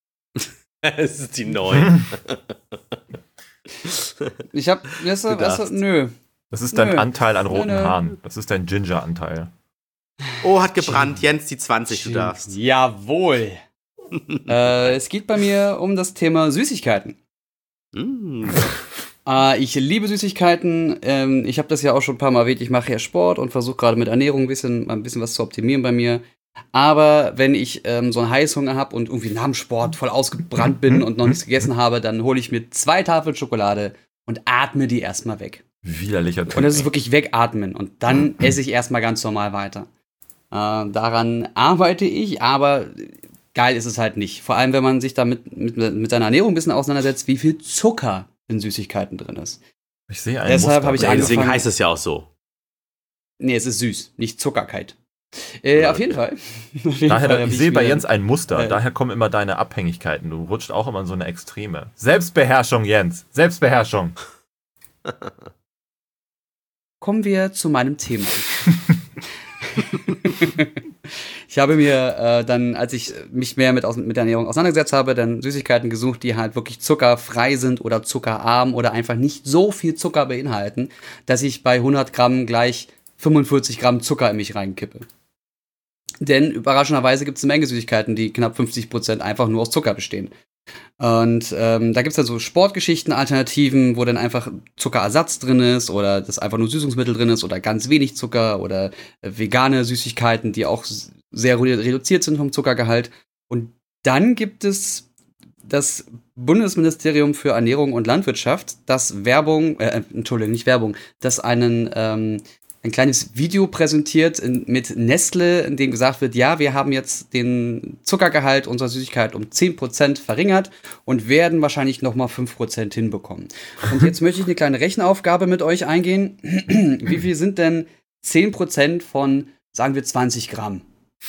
Es ist die neun. Ich hab, weißt du, weißt du, nö. Das ist dein nö. Anteil an roten nö, nö. Haaren. Das ist dein Ginger-Anteil. Oh, hat gebrannt. Jens, die zwanzig, du darfst. Jawohl. äh, es geht bei mir um das Thema Süßigkeiten. Mm. Äh, ich liebe Süßigkeiten. Ähm, ich habe das ja auch schon ein paar Mal erwähnt. Ich mache ja Sport und versuche gerade mit Ernährung ein bisschen, ein bisschen was zu optimieren bei mir. Aber wenn ich ähm, so einen Heißhunger habe und irgendwie nach dem Sport voll ausgebrannt bin und noch nichts gegessen habe, dann hole ich mir zwei Tafeln Schokolade und atme die erstmal weg. Widerlicher Typ. Und das ist wirklich wegatmen. Und dann esse ich erstmal ganz normal weiter. Äh, daran arbeite ich, aber geil ist es halt nicht. Vor allem, wenn man sich da mit, mit, mit seiner Ernährung ein bisschen auseinandersetzt, wie viel Zucker in Süßigkeiten drin ist. Ich sehe einen Deshalb habe ich angefangen. Deswegen heißt es ja auch so. Nee, es ist süß, nicht Zuckerkeit. Äh, ja. Auf jeden Fall. Auf jeden daher, Fall ich sehe bei Jens ein Muster. Äh, daher kommen immer deine Abhängigkeiten. Du rutscht auch immer in so eine Extreme. Selbstbeherrschung, Jens. Selbstbeherrschung. Kommen wir zu meinem Thema. Ich habe mir äh, dann, als ich mich mehr mit, mit der Ernährung auseinandergesetzt habe, dann Süßigkeiten gesucht, die halt wirklich zuckerfrei sind oder zuckerarm oder einfach nicht so viel Zucker beinhalten, dass ich bei hundert Gramm gleich fünfundvierzig Gramm Zucker in mich reinkippe. Denn überraschenderweise gibt es eine Menge Süßigkeiten, die knapp fünfzig Prozent einfach nur aus Zucker bestehen. Und ähm, da gibt es dann so Sportgeschichten, Alternativen, wo dann einfach Zuckerersatz drin ist oder das einfach nur Süßungsmittel drin ist oder ganz wenig Zucker oder äh, vegane Süßigkeiten, die auch sehr reduziert sind vom Zuckergehalt. Und dann gibt es das Bundesministerium für Ernährung und Landwirtschaft, das Werbung, äh, Entschuldigung, nicht Werbung, das einen ähm, ein kleines Video präsentiert in, mit Nestle, in dem gesagt wird, ja, wir haben jetzt den Zuckergehalt unserer Süßigkeit um zehn Prozent verringert und werden wahrscheinlich noch mal fünf Prozent hinbekommen. Und jetzt möchte ich eine kleine Rechenaufgabe mit euch eingehen. Wie viel sind denn zehn Prozent von, sagen wir, zwanzig Gramm?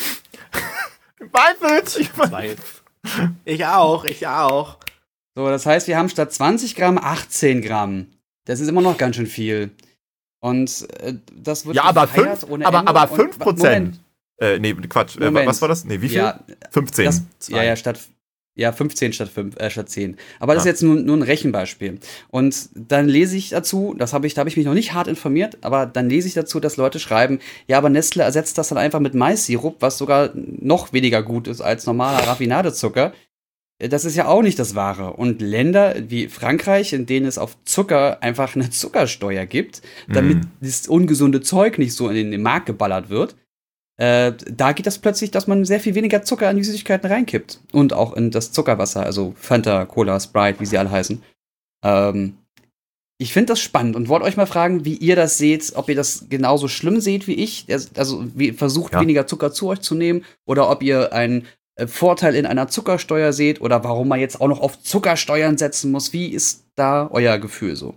Ich auch, ich auch. So, das heißt, wir haben statt zwanzig Gramm achtzehn Gramm. Das ist immer noch ganz schön viel. Und äh, das wird ja, aber fünf, ohne aber, Ende. aber fünf Prozent. Äh, nee, Quatsch. Äh, was war das? Nee, wie viel? Ja, fünfzehn. Das, ja, ja, statt, Ja, fünfzehn statt, fünf, äh, statt zehn. Aber das ja. ist jetzt nur, nur ein Rechenbeispiel. Und dann lese ich dazu, das hab ich, da habe ich mich noch nicht hart informiert, aber dann lese ich dazu, dass Leute schreiben, ja, aber Nestle ersetzt das dann einfach mit Mais-Sirup, was sogar noch weniger gut ist als normaler Raffinadezucker. Das ist ja auch nicht das Wahre. Und Länder wie Frankreich, in denen es auf Zucker einfach eine Zuckersteuer gibt, damit mm. das ungesunde Zeug nicht so in den Markt geballert wird, äh, da geht das plötzlich, dass man sehr viel weniger Zucker in die Süßigkeiten reinkippt. Und auch in das Zuckerwasser, also Fanta, Cola, Sprite, wie sie alle heißen. Ähm, ich finde das spannend und wollte euch mal fragen, wie ihr das seht, ob ihr das genauso schlimm seht wie ich, also wie, versucht ja. weniger Zucker zu euch zu nehmen, oder ob ihr einen Vorteil in einer Zuckersteuer seht oder warum man jetzt auch noch auf Zuckersteuern setzen muss. Wie ist da euer Gefühl so?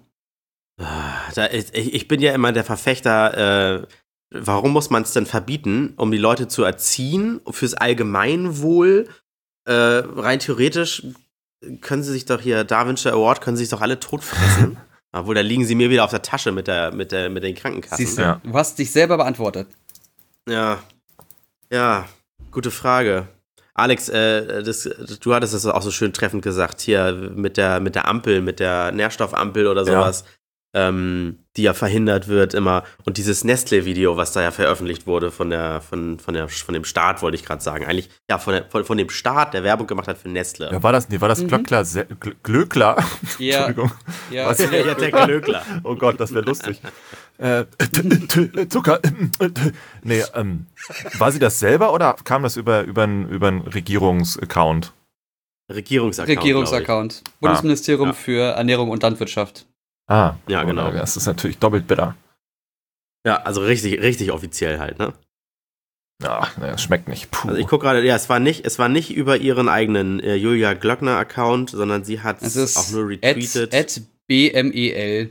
Da, ich, ich bin ja immer der Verfechter, äh, warum muss man es denn verbieten, um die Leute zu erziehen, fürs Allgemeinwohl? Äh, rein theoretisch können sie sich doch hier, Darwin'scher Award, können sie sich doch alle totfressen. Obwohl, da liegen sie mir wieder auf der Tasche mit, der, mit, der, mit den Krankenkassen. Siehst du, ja. du hast dich selber beantwortet. Ja, ja, gute Frage. Alex, äh, das, du hattest das auch so schön treffend gesagt, hier mit der, mit der Ampel, mit der Nährstoffampel oder sowas, ja. ähm, die ja verhindert wird immer. Und dieses Nestle-Video, was da ja veröffentlicht wurde von der, von, von der, von dem Staat, wollte ich gerade sagen. Eigentlich, ja, von, der, von, von dem Staat, der Werbung gemacht hat für Nestle. Ja, war das, nee, war das mhm. Glöckler, Glöckler? Ja. Entschuldigung. Ja, was? Ja, der Glöckler. Oh Gott, das wäre lustig. äh, Zucker. Nee, ähm, war sie das selber oder kam das über, über einen über einen Regierungsaccount? Regierungsaccount. Regierungsaccount. Bundesministerium ah, ja. für Ernährung und Landwirtschaft. Ah, ja, genau. Das ist natürlich doppelt bitter. Ja, also richtig, richtig offiziell halt, ne? Ja, nee, das schmeckt nicht. Puh. Also ich gucke gerade, ja, es war nicht, es war nicht über ihren eigenen äh, Julia Glöckner-Account, sondern sie hat es auch nur retweetet. At B M E L.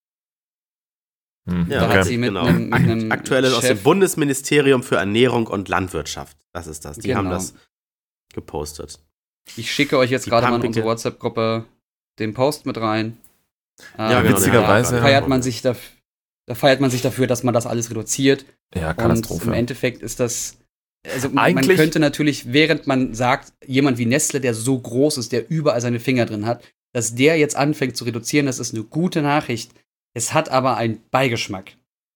Hm, da okay. hat sie mit genau. einem, mit einem Aktuell ist aus dem Bundesministerium für Ernährung und Landwirtschaft. Das ist das. Die genau. haben das gepostet. Ich schicke euch jetzt gerade mal in unsere WhatsApp-Gruppe den Post mit rein. Ja, ähm, witzigerweise. Da feiert man sich dafür, da feiert man sich dafür, dass man das alles reduziert. Ja, Katastrophe. Und im Endeffekt ist das, also Eigentlich, man könnte natürlich, während man sagt, jemand wie Nestle, der so groß ist, der überall seine Finger drin hat, dass der jetzt anfängt zu reduzieren, das ist eine gute Nachricht. Es hat aber einen Beigeschmack.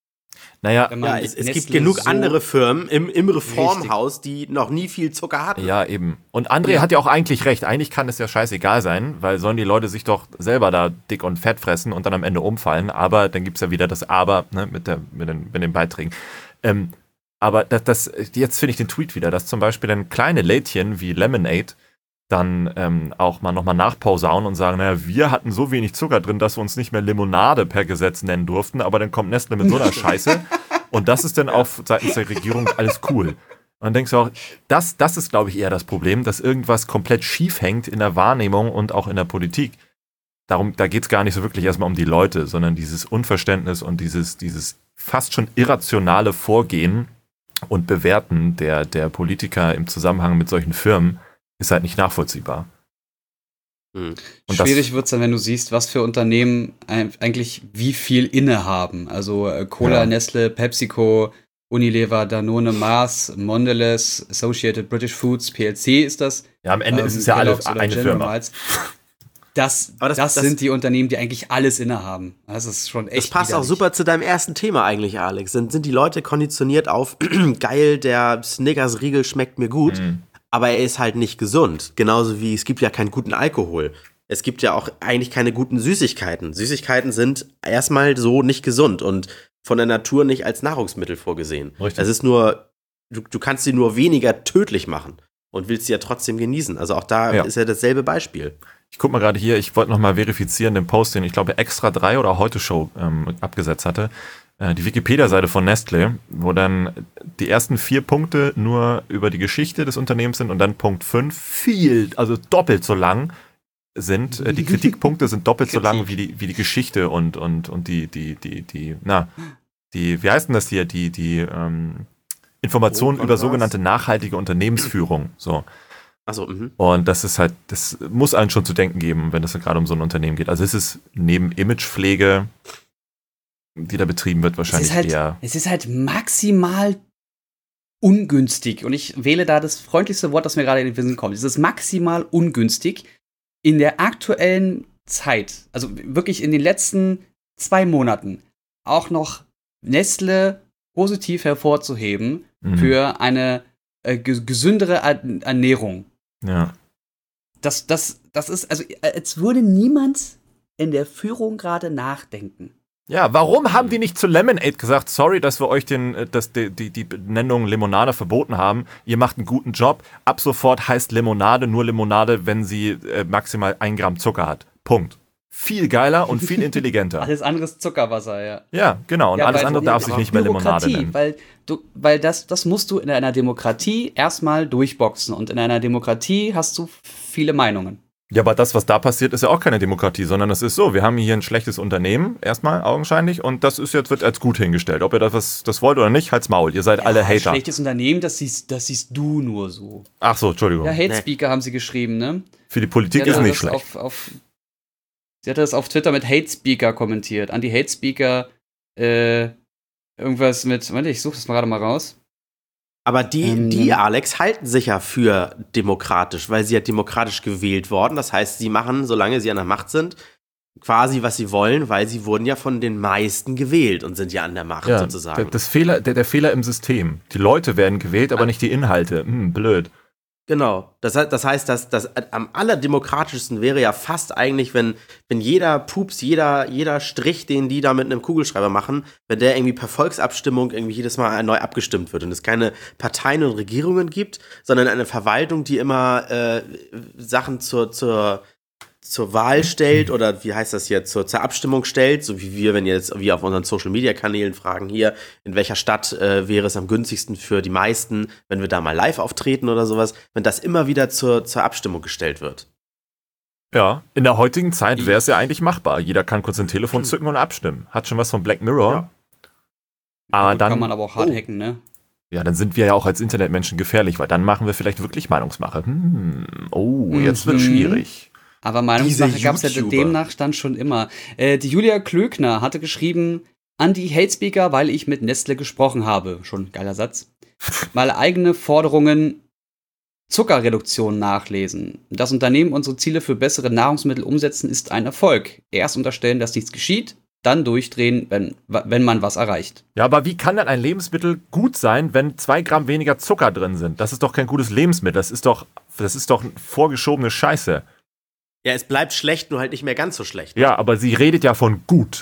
Naja, ja, es, es gibt genug so andere Firmen im, im Reformhaus, richtig. die noch nie viel Zucker hatten. Ja, eben. Und André ja. hat ja auch eigentlich recht. Eigentlich kann es ja scheißegal sein, weil sollen die Leute sich doch selber da dick und fett fressen und dann am Ende umfallen. Aber dann gibt es ja wieder das Aber, ne, mit, der, mit, den, mit den Beiträgen. Ähm, aber das, das, jetzt finde ich den Tweet wieder, dass zum Beispiel dann kleine Lädchen wie Lemonade dann ähm, auch mal nochmal nachpausauen und sagen, naja, wir hatten so wenig Zucker drin, dass wir uns nicht mehr Limonade per Gesetz nennen durften, aber dann kommt Nestle mit so einer Scheiße und das ist dann auch seitens der Regierung alles cool. Und dann denkst du auch, das, das ist, glaube ich, eher das Problem, dass irgendwas komplett schief hängt in der Wahrnehmung und auch in der Politik. Darum, da geht es gar nicht so wirklich erstmal um die Leute, sondern dieses Unverständnis und dieses, dieses fast schon irrationale Vorgehen und Bewerten der, der Politiker im Zusammenhang mit solchen Firmen ist halt nicht nachvollziehbar. Hm. Schwierig wird es dann, wenn du siehst, was für Unternehmen eigentlich wie viel innehaben. Also äh, Cola, ja. Nestle, PepsiCo, Unilever, Danone, Mars, Mondelez, Associated British Foods, P L C ist das. Ja, am Ende ähm, ist es ja alles eine Firma. Das, das, das, das sind die Unternehmen, die eigentlich alles innehaben. Das ist schon echt. Das passt widerlich. auch super zu deinem ersten Thema eigentlich, Alex. Sind, sind die Leute konditioniert auf geil, der Snickers-Riegel schmeckt mir gut, mhm. aber er ist halt nicht gesund. Genauso wie es gibt ja keinen guten Alkohol. Es gibt ja auch eigentlich keine guten Süßigkeiten. Süßigkeiten sind erstmal so nicht gesund und von der Natur nicht als Nahrungsmittel vorgesehen. Richtig. Es ist nur, du, du kannst sie nur weniger tödlich machen und willst sie ja trotzdem genießen. Also auch da ja. ist ja dasselbe Beispiel. Ich guck mal gerade hier, ich wollte nochmal verifizieren, den Post, den ich glaube Extra drei oder Heute Show ähm, abgesetzt hatte. Äh, die Wikipedia-Seite von Nestle, wo dann die ersten vier Punkte nur über die Geschichte des Unternehmens sind und dann Punkt fünf viel, also doppelt so lang sind. Äh, die Kritikpunkte sind doppelt so lang wie die, wie die Geschichte und, und, und die, die, die, die, na, die, wie heißt denn das hier, die, die ähm, Informationen oh, über sogenannte nachhaltige Unternehmensführung, so. Ach so, mhm. Und das ist halt, das muss einen schon zu denken geben, wenn es gerade um so ein Unternehmen geht. Also es ist neben Imagepflege, die da betrieben wird, wahrscheinlich es halt, eher. Es ist halt maximal ungünstig. Und ich wähle da das freundlichste Wort, das mir gerade in den Sinn kommt. Es ist maximal ungünstig in der aktuellen Zeit, also wirklich in den letzten zwei Monaten, auch noch Nestle positiv hervorzuheben mhm. für eine äh, gesündere Ernährung. Ja. Das, das, das ist, also als würde niemand in der Führung gerade nachdenken. Ja, warum haben die nicht zu Lemonade gesagt, sorry, dass wir euch den, dass die, die, die Benennung Limonade verboten haben, ihr macht einen guten Job, ab sofort heißt Limonade nur Limonade, wenn sie äh, maximal ein Gramm Zucker hat. Punkt. Viel geiler und viel intelligenter. Alles andere ist Zuckerwasser, ja. Ja, genau, und ja, alles andere darf sich nicht mehr Limonade nennen. Weil, du, weil das, das musst du in einer Demokratie erstmal durchboxen und in einer Demokratie hast du viele Meinungen. Ja, aber das, was da passiert, ist ja auch keine Demokratie, sondern es ist so, wir haben hier ein schlechtes Unternehmen, erstmal augenscheinlich, und das ist jetzt, wird als gut hingestellt. Ob ihr das, was, das wollt oder nicht, halt's Maul, ihr seid ja, alle Hater. Ein schlechtes Unternehmen, das siehst, das siehst du nur so. Ach so, Entschuldigung. Ja, Hate Speaker nee. haben sie geschrieben, ne? Für die Politik ist nicht schlecht. Auf, auf, sie hatte das auf Twitter mit Hate Speaker kommentiert. Anti-Hate Speaker, äh, irgendwas mit, warte, ich suche das mal gerade mal raus. Aber die, ähm, die, Alex, halten sich ja für demokratisch, weil sie ja demokratisch gewählt worden. Das heißt, sie machen, solange sie an der Macht sind, quasi, was sie wollen, weil sie wurden ja von den meisten gewählt und sind ja an der Macht ja, sozusagen. Der, das Fehler, der, der Fehler im System. Die Leute werden gewählt, aber nicht die Inhalte. Hm, blöd. Genau. Das, das heißt, dass das am allerdemokratischsten wäre ja fast eigentlich, wenn, wenn jeder Pups, jeder, jeder Strich, den die da mit einem Kugelschreiber machen, wenn der irgendwie per Volksabstimmung irgendwie jedes Mal neu abgestimmt wird und es keine Parteien und Regierungen gibt, sondern eine Verwaltung, die immer äh, Sachen zur, zur, zur Wahl stellt oder wie heißt das jetzt, zur, zur Abstimmung stellt, so wie wir, wenn jetzt wir auf unseren Social-Media-Kanälen fragen, hier, in welcher Stadt äh, wäre es am günstigsten für die meisten, wenn wir da mal live auftreten oder sowas, wenn das immer wieder zur, zur Abstimmung gestellt wird. Ja, in der heutigen Zeit wäre es ja eigentlich machbar. Jeder kann kurz ein Telefon zücken und abstimmen. Hat schon was von Black Mirror. Ja. Aber dann kann man aber auch hart oh. hacken, ne? Ja, dann sind wir ja auch als Internetmenschen gefährlich, weil dann machen wir vielleicht wirklich Meinungsmache. Hm, oh, jetzt mhm. wird schwierig. Aber Meinungsmache gab es ja demnach dann schon immer. Äh, die Julia Klöckner hatte geschrieben, Anti-Hate-Speaker, weil ich mit Nestle gesprochen habe. Schon geiler Satz. Mal eigene Forderungen Zuckerreduktion nachlesen. Das Unternehmen unsere Ziele für bessere Nahrungsmittel umsetzen, ist ein Erfolg. Erst unterstellen, dass nichts geschieht, dann durchdrehen, wenn, wenn man was erreicht. Ja, aber wie kann denn ein Lebensmittel gut sein, wenn zwei Gramm weniger Zucker drin sind? Das ist doch kein gutes Lebensmittel. Das ist doch, das ist doch vorgeschobene Scheiße. Ja, es bleibt schlecht, nur halt nicht mehr ganz so schlecht. Ja, aber sie redet ja von gut.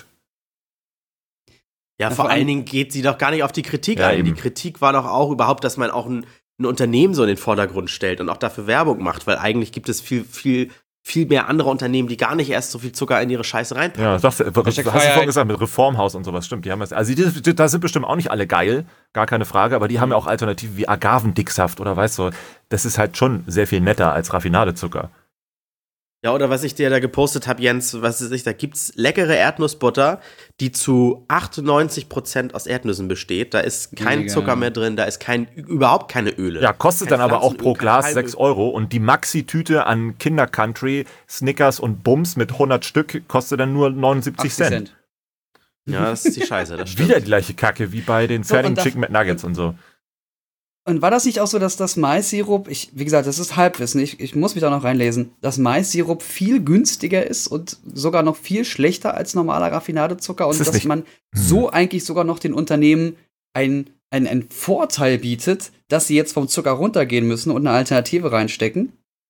Ja, vor allen Dingen geht sie doch gar nicht auf die Kritik ja, ein. Eben. Die Kritik war doch auch überhaupt, dass man auch ein, ein Unternehmen so in den Vordergrund stellt und auch dafür Werbung macht, weil eigentlich gibt es viel, viel, viel mehr andere Unternehmen, die gar nicht erst so viel Zucker in ihre Scheiße reinpacken. Ja, das hast, hast du vorhin gesagt, mit Reformhaus und sowas, stimmt. Die haben das, also die, da sind bestimmt auch nicht alle geil, gar keine Frage, aber die haben ja auch Alternativen wie Agavendicksaft oder weißt du, das ist halt schon sehr viel netter als Raffinadezucker. Ja, oder was ich dir da gepostet habe, Jens, was weiß ich, da gibt's leckere Erdnussbutter, die zu achtundneunzig Prozent aus Erdnüssen besteht. Da ist kein Mega. Zucker mehr drin, da ist kein, überhaupt keine Öle. Ja, kostet kein dann aber auch pro Glas sechs Euro. Und die Maxi-Tüte an Kinder-Country, Snickers und Bums mit hundert Stück kostet dann nur neunundsiebzig Cent. Ja, das ist die Scheiße. Das Wieder die gleiche Kacke wie bei den fertigen so, Chicken McNuggets und so. Und war das nicht auch so, dass das Mais-Sirup, ich, wie gesagt, das ist Halbwissen, ich, ich muss mich da noch reinlesen, dass Mais-Sirup viel günstiger ist und sogar noch viel schlechter als normaler Raffinadezucker und das dass man hm. so eigentlich sogar noch den Unternehmen einen ein Vorteil bietet, dass sie jetzt vom Zucker runtergehen müssen und eine Alternative reinstecken?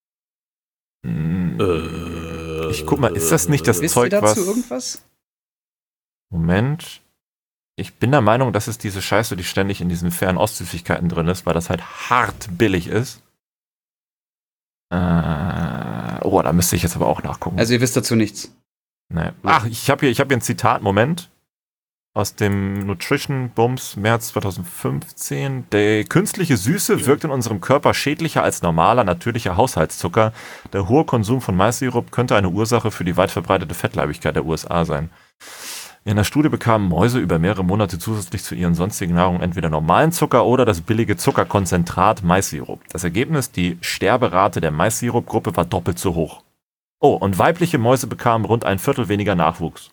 Hm. Äh, ich guck mal, ist das nicht das Wisst Zeug, ihr dazu was... irgendwas? Moment... Ich bin der Meinung, das ist diese Scheiße, die ständig in diesen Fernost-Süßigkeiten drin ist, weil das halt hart billig ist. Äh, oh, da müsste ich jetzt aber auch nachgucken. Also ihr wisst dazu nichts? Nee. Ach, ich habe hier, ich hab hier ein Zitat, Moment. Aus dem Nutrition Bums März zweitausendfünfzehn. Die künstliche Süße wirkt in unserem Körper schädlicher als normaler, natürlicher Haushaltszucker. Der hohe Konsum von Mais-Sirup könnte eine Ursache für die weit verbreitete Fettleibigkeit der U S A sein. In der Studie bekamen Mäuse über mehrere Monate zusätzlich zu ihren sonstigen Nahrung entweder normalen Zucker oder das billige Zuckerkonzentrat Mais-Sirup. Das Ergebnis, die Sterberate der Mais-Sirup-Gruppe war doppelt so hoch. Oh, und weibliche Mäuse bekamen rund ein Viertel weniger Nachwuchs.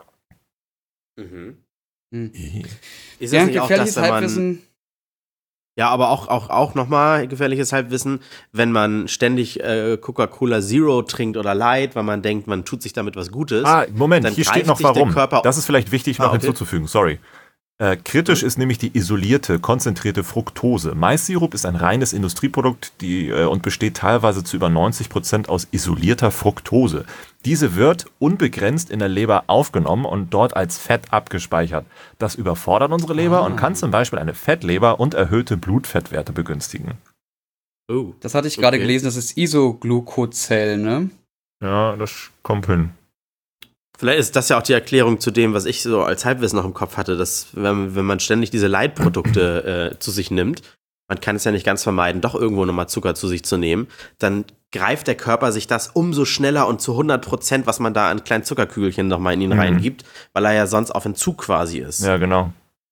Mhm. Hm. Ist das ja, nicht auch das, wenn man, Ja, aber auch, auch, auch nochmal gefährliches Halbwissen, wenn man ständig äh, Coca-Cola Zero trinkt oder Light, weil man denkt, man tut sich damit was Gutes. Ah, Moment, dann hier steht noch warum. Körper das ist vielleicht wichtig noch ah, okay. hinzuzufügen, sorry. Äh, kritisch mhm. ist nämlich die isolierte, konzentrierte Fructose. Maissirup ist ein reines Industrieprodukt die, äh, und besteht teilweise zu über neunzig Prozent aus isolierter Fructose. Diese wird unbegrenzt in der Leber aufgenommen und dort als Fett abgespeichert. Das überfordert unsere Leber ah. und kann zum Beispiel eine Fettleber und erhöhte Blutfettwerte begünstigen. Oh, das hatte ich gerade okay. gelesen, das ist Isoglucocell, ne? Ja, das kommt hin. Vielleicht ist das ja auch die Erklärung zu dem, was ich so als Halbwissen noch im Kopf hatte, dass wenn, wenn man ständig diese Leitprodukte äh, zu sich nimmt, man kann es ja nicht ganz vermeiden, doch irgendwo nochmal Zucker zu sich zu nehmen, dann greift der Körper sich das umso schneller und zu hundert Prozent, was man da an kleinen Zuckerkügelchen nochmal in ihn mhm. reingibt, weil er ja sonst auf Entzug quasi ist. Ja, genau.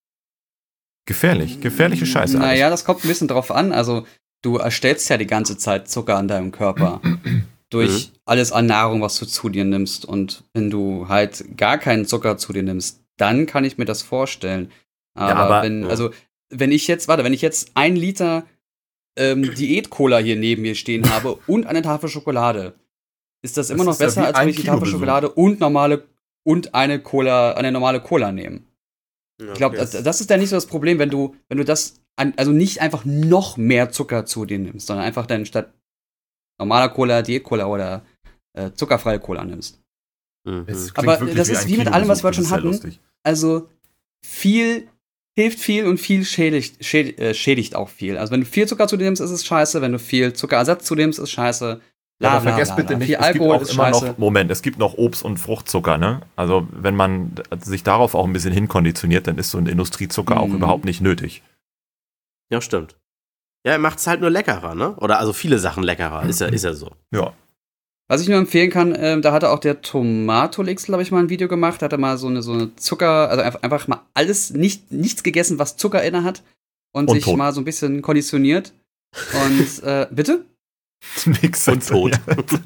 Gefährlich, gefährliche Scheiße. Naja, das kommt ein bisschen drauf an, also du erstellst ja die ganze Zeit Zucker an deinem Körper. Durch mhm. alles an Nahrung, was du zu dir nimmst. Und wenn du halt gar keinen Zucker zu dir nimmst, dann kann ich mir das vorstellen. Aber, ja, aber wenn, ja. also, wenn ich jetzt, warte, wenn ich jetzt ein Liter ähm, Diät-Cola hier neben mir stehen habe und eine Tafel Schokolade, ist das, das immer noch besser, ja als wenn ich die Tafel Schokolade und normale und eine Cola, eine normale Cola nehme. Ja, ich glaube, das, das ist ja nicht so das Problem, wenn du, wenn du das, an, also nicht einfach noch mehr Zucker zu dir nimmst, sondern einfach dann statt normaler Cola, Diät-Cola oder äh, zuckerfreie Cola nimmst. Mhm. Aber das ist wie, wie mit allem, was wir heute schon hatten. Lustig. Also viel hilft viel und viel schädigt, schädigt, äh, schädigt auch viel. Also wenn du viel Zucker zu dir nimmst, ist es scheiße. Wenn du viel Zuckerersatz zu dir nimmst, ist es scheiße. Ja, aber vergesst bitte nicht, es gibt auch immer noch, Moment, es gibt noch Obst- und Fruchtzucker, ne? Also wenn man sich darauf auch ein bisschen hinkonditioniert, dann ist so ein Industriezucker mhm. auch überhaupt nicht nötig. Ja, stimmt. Ja, er macht es halt nur leckerer, ne? Oder also viele Sachen leckerer, ist ja, ist ja so. Ja. Was ich nur empfehlen kann, äh, da hatte auch der Tomatolix, glaube ich, mal ein Video gemacht, da hat er mal so eine, so eine Zucker, also einfach, einfach mal alles, nicht, nichts gegessen, was Zucker inne hat und, und sich tot. mal so ein bisschen konditioniert. Und, äh, bitte? Nix und tot.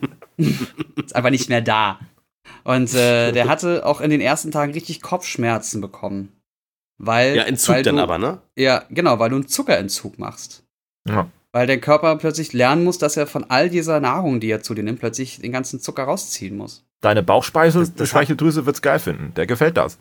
Ist einfach nicht mehr da. Und äh, der hatte auch in den ersten Tagen richtig Kopfschmerzen bekommen. Weil, ja, Entzug weil dann du, aber, ne? Ja, genau, weil du einen Zuckerentzug machst. Ja. Weil der Körper plötzlich lernen muss, dass er von all dieser Nahrung, die er zu dir nimmt, plötzlich den ganzen Zucker rausziehen muss. Deine Bauchspeicheldrüse wird's geil finden. Der gefällt das.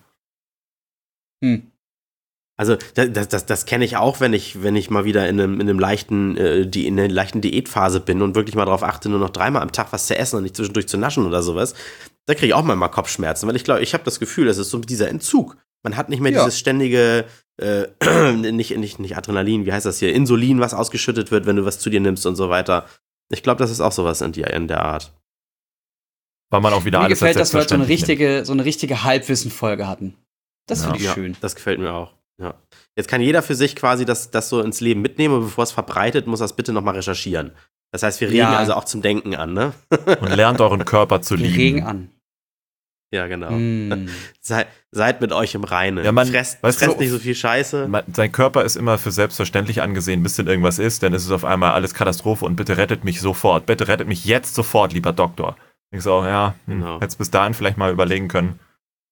Hm. Also das, das, das kenne ich auch, wenn ich, wenn ich mal wieder in einem, in einem leichten, äh, die, in einer leichten Diätphase bin und wirklich mal darauf achte, nur noch dreimal am Tag was zu essen und nicht zwischendurch zu naschen oder sowas. Da kriege ich auch manchmal Kopfschmerzen, weil ich glaube, ich habe das Gefühl, das ist so dieser Entzug. Man hat nicht mehr ja. dieses ständige, äh, nicht, nicht, nicht Adrenalin, wie heißt das hier, Insulin, was ausgeschüttet wird, wenn du was zu dir nimmst und so weiter. Ich glaube, das ist auch sowas in, die, in der Art. Weil man auch wieder mir alles gefällt, dass wir heute so eine richtige, so eine richtige Halbwissen-Folge hatten. Das ja. finde ich ja, schön. Das gefällt mir auch. Ja. Jetzt kann jeder für sich quasi das, das so ins Leben mitnehmen, und bevor es verbreitet, muss er es bitte nochmal recherchieren. Das heißt, wir regen ja. also auch zum Denken an, ne? Und lernt euren Körper zu lieben. Wir regen an. Ja, genau. Mm. Sei, seid mit euch im Reinen. Ja, man, fresst fresst du, nicht so viel Scheiße. Man, sein Körper ist immer für selbstverständlich angesehen, bis denn irgendwas ist, dann ist es auf einmal alles Katastrophe und bitte rettet mich sofort. Bitte rettet mich jetzt sofort, lieber Doktor. Ich so, ja, genau. Hättest bis dahin vielleicht mal überlegen können.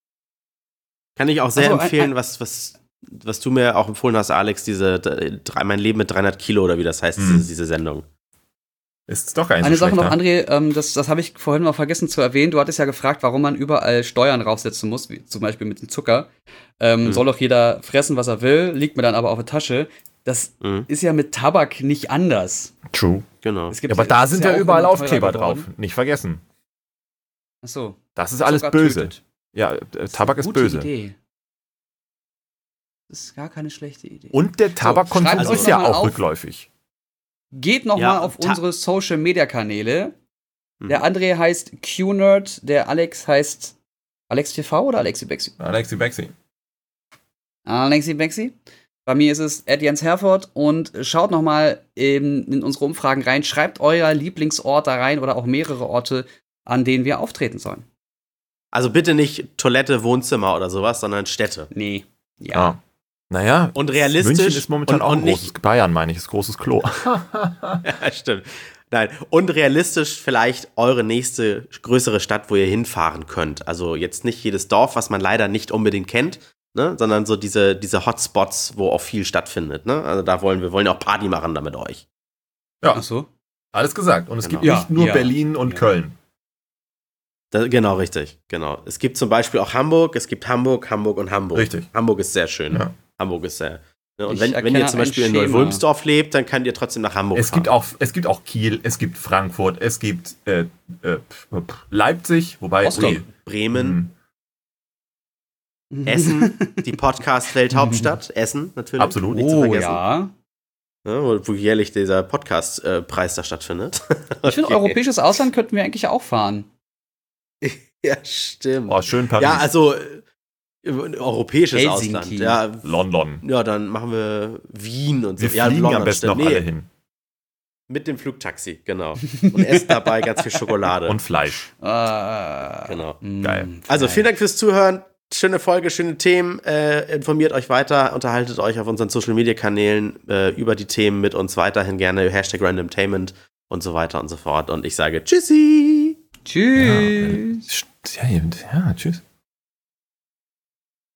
Kann ich auch sehr also, empfehlen, ein, ein, was, was, was du mir auch empfohlen hast, Alex, diese drei, mein Leben mit dreihundert Kilo oder wie das heißt, mm. diese, diese Sendung. Ist doch gar nicht Eine so Sache schlecht, noch, André, ähm, das, das habe ich vorhin noch vergessen zu erwähnen. Du hattest ja gefragt, warum man überall Steuern draufsetzen muss, wie zum Beispiel mit dem Zucker. Ähm, mhm. Soll doch jeder fressen, was er will, liegt mir dann aber auf der Tasche. Das mhm. ist ja mit Tabak nicht anders. True. Genau. Ja, aber da sind ja überall Aufkleber drauf. Nicht vergessen. Ach so. Das ist alles Zucker böse. Tötet. Ja, äh, Tabak ist, ist böse. Idee. Das ist gar keine schlechte Idee. Und der Tabakkonsum so, ist ja auch auf. rückläufig. Geht noch ja, mal auf ta- unsere Social-Media-Kanäle. Mhm. Der André heißt Q-Nerd, der Alex heißt Alex T V oder Alexi Bexi? Alexi Bexi. Alexi Bexi. Bei mir ist es Ed Jens Herford und schaut noch mal in, in unsere Umfragen rein. Schreibt euer Lieblingsort da rein oder auch mehrere Orte, an denen wir auftreten sollen. Also bitte nicht Toilette, Wohnzimmer oder sowas, sondern Städte. Nee. Ja. Ah. Naja, und realistisch. München ist momentan und, auch ein und großes, Bayern meine ich, ist großes Klo. Ja, stimmt. Nein, und realistisch vielleicht eure nächste größere Stadt, wo ihr hinfahren könnt. Also jetzt nicht jedes Dorf, was man leider nicht unbedingt kennt, ne? Sondern so diese, diese Hotspots, wo auch viel stattfindet. Ne? Also da wollen wir wollen ja auch Party machen da mit euch. Ja, Ach so. Alles gesagt. Und es Genau. gibt nicht Ja, nur ja. Berlin und Ja. Köln. Da, genau, richtig. Genau. Es gibt zum Beispiel auch Hamburg, es gibt Hamburg, Hamburg und Hamburg. Richtig. Hamburg ist sehr schön. Ja. Hamburg ist sehr. Ne? Und Ich wenn, wenn erkenne ihr zum ein Beispiel in Schema. Neuwulmsdorf lebt, dann könnt ihr trotzdem nach Hamburg Es fahren. gibt, auch, es gibt auch Kiel, es gibt Frankfurt, es gibt äh, äh, Leipzig, wobei Rostock. ui, Bremen, hm, Essen, die Podcast-Welthauptstadt. Essen, natürlich. Absolut. Nicht zu Oh vergessen. ja. Ne, wo, wo jährlich dieser Podcast-Preis da stattfindet. Ich finde, Okay. europäisches Ausland könnten wir eigentlich auch fahren. Ja, stimmt. oh, schön Paris, Ja, also äh, europäisches Helsinki. Ausland. Ja, London. ja, dann machen wir Wien und so. Wir ja, fliegen London am besten stimmt. noch Nee, alle hin. mit dem Flugtaxi, genau. Und essen dabei ganz viel Schokolade. Und Fleisch. Äh, Genau. mm, Geil. Also Fleisch. vielen Dank fürs Zuhören. Schöne Folge, schöne Themen. Äh, informiert euch weiter, unterhaltet euch auf unseren Social-Media-Kanälen äh, über die Themen mit uns weiterhin gerne. Hashtag Randomtainment und so weiter und so fort. Und ich sage Tschüssi. Tschüss. Ja, äh, ja, ja, tschüss.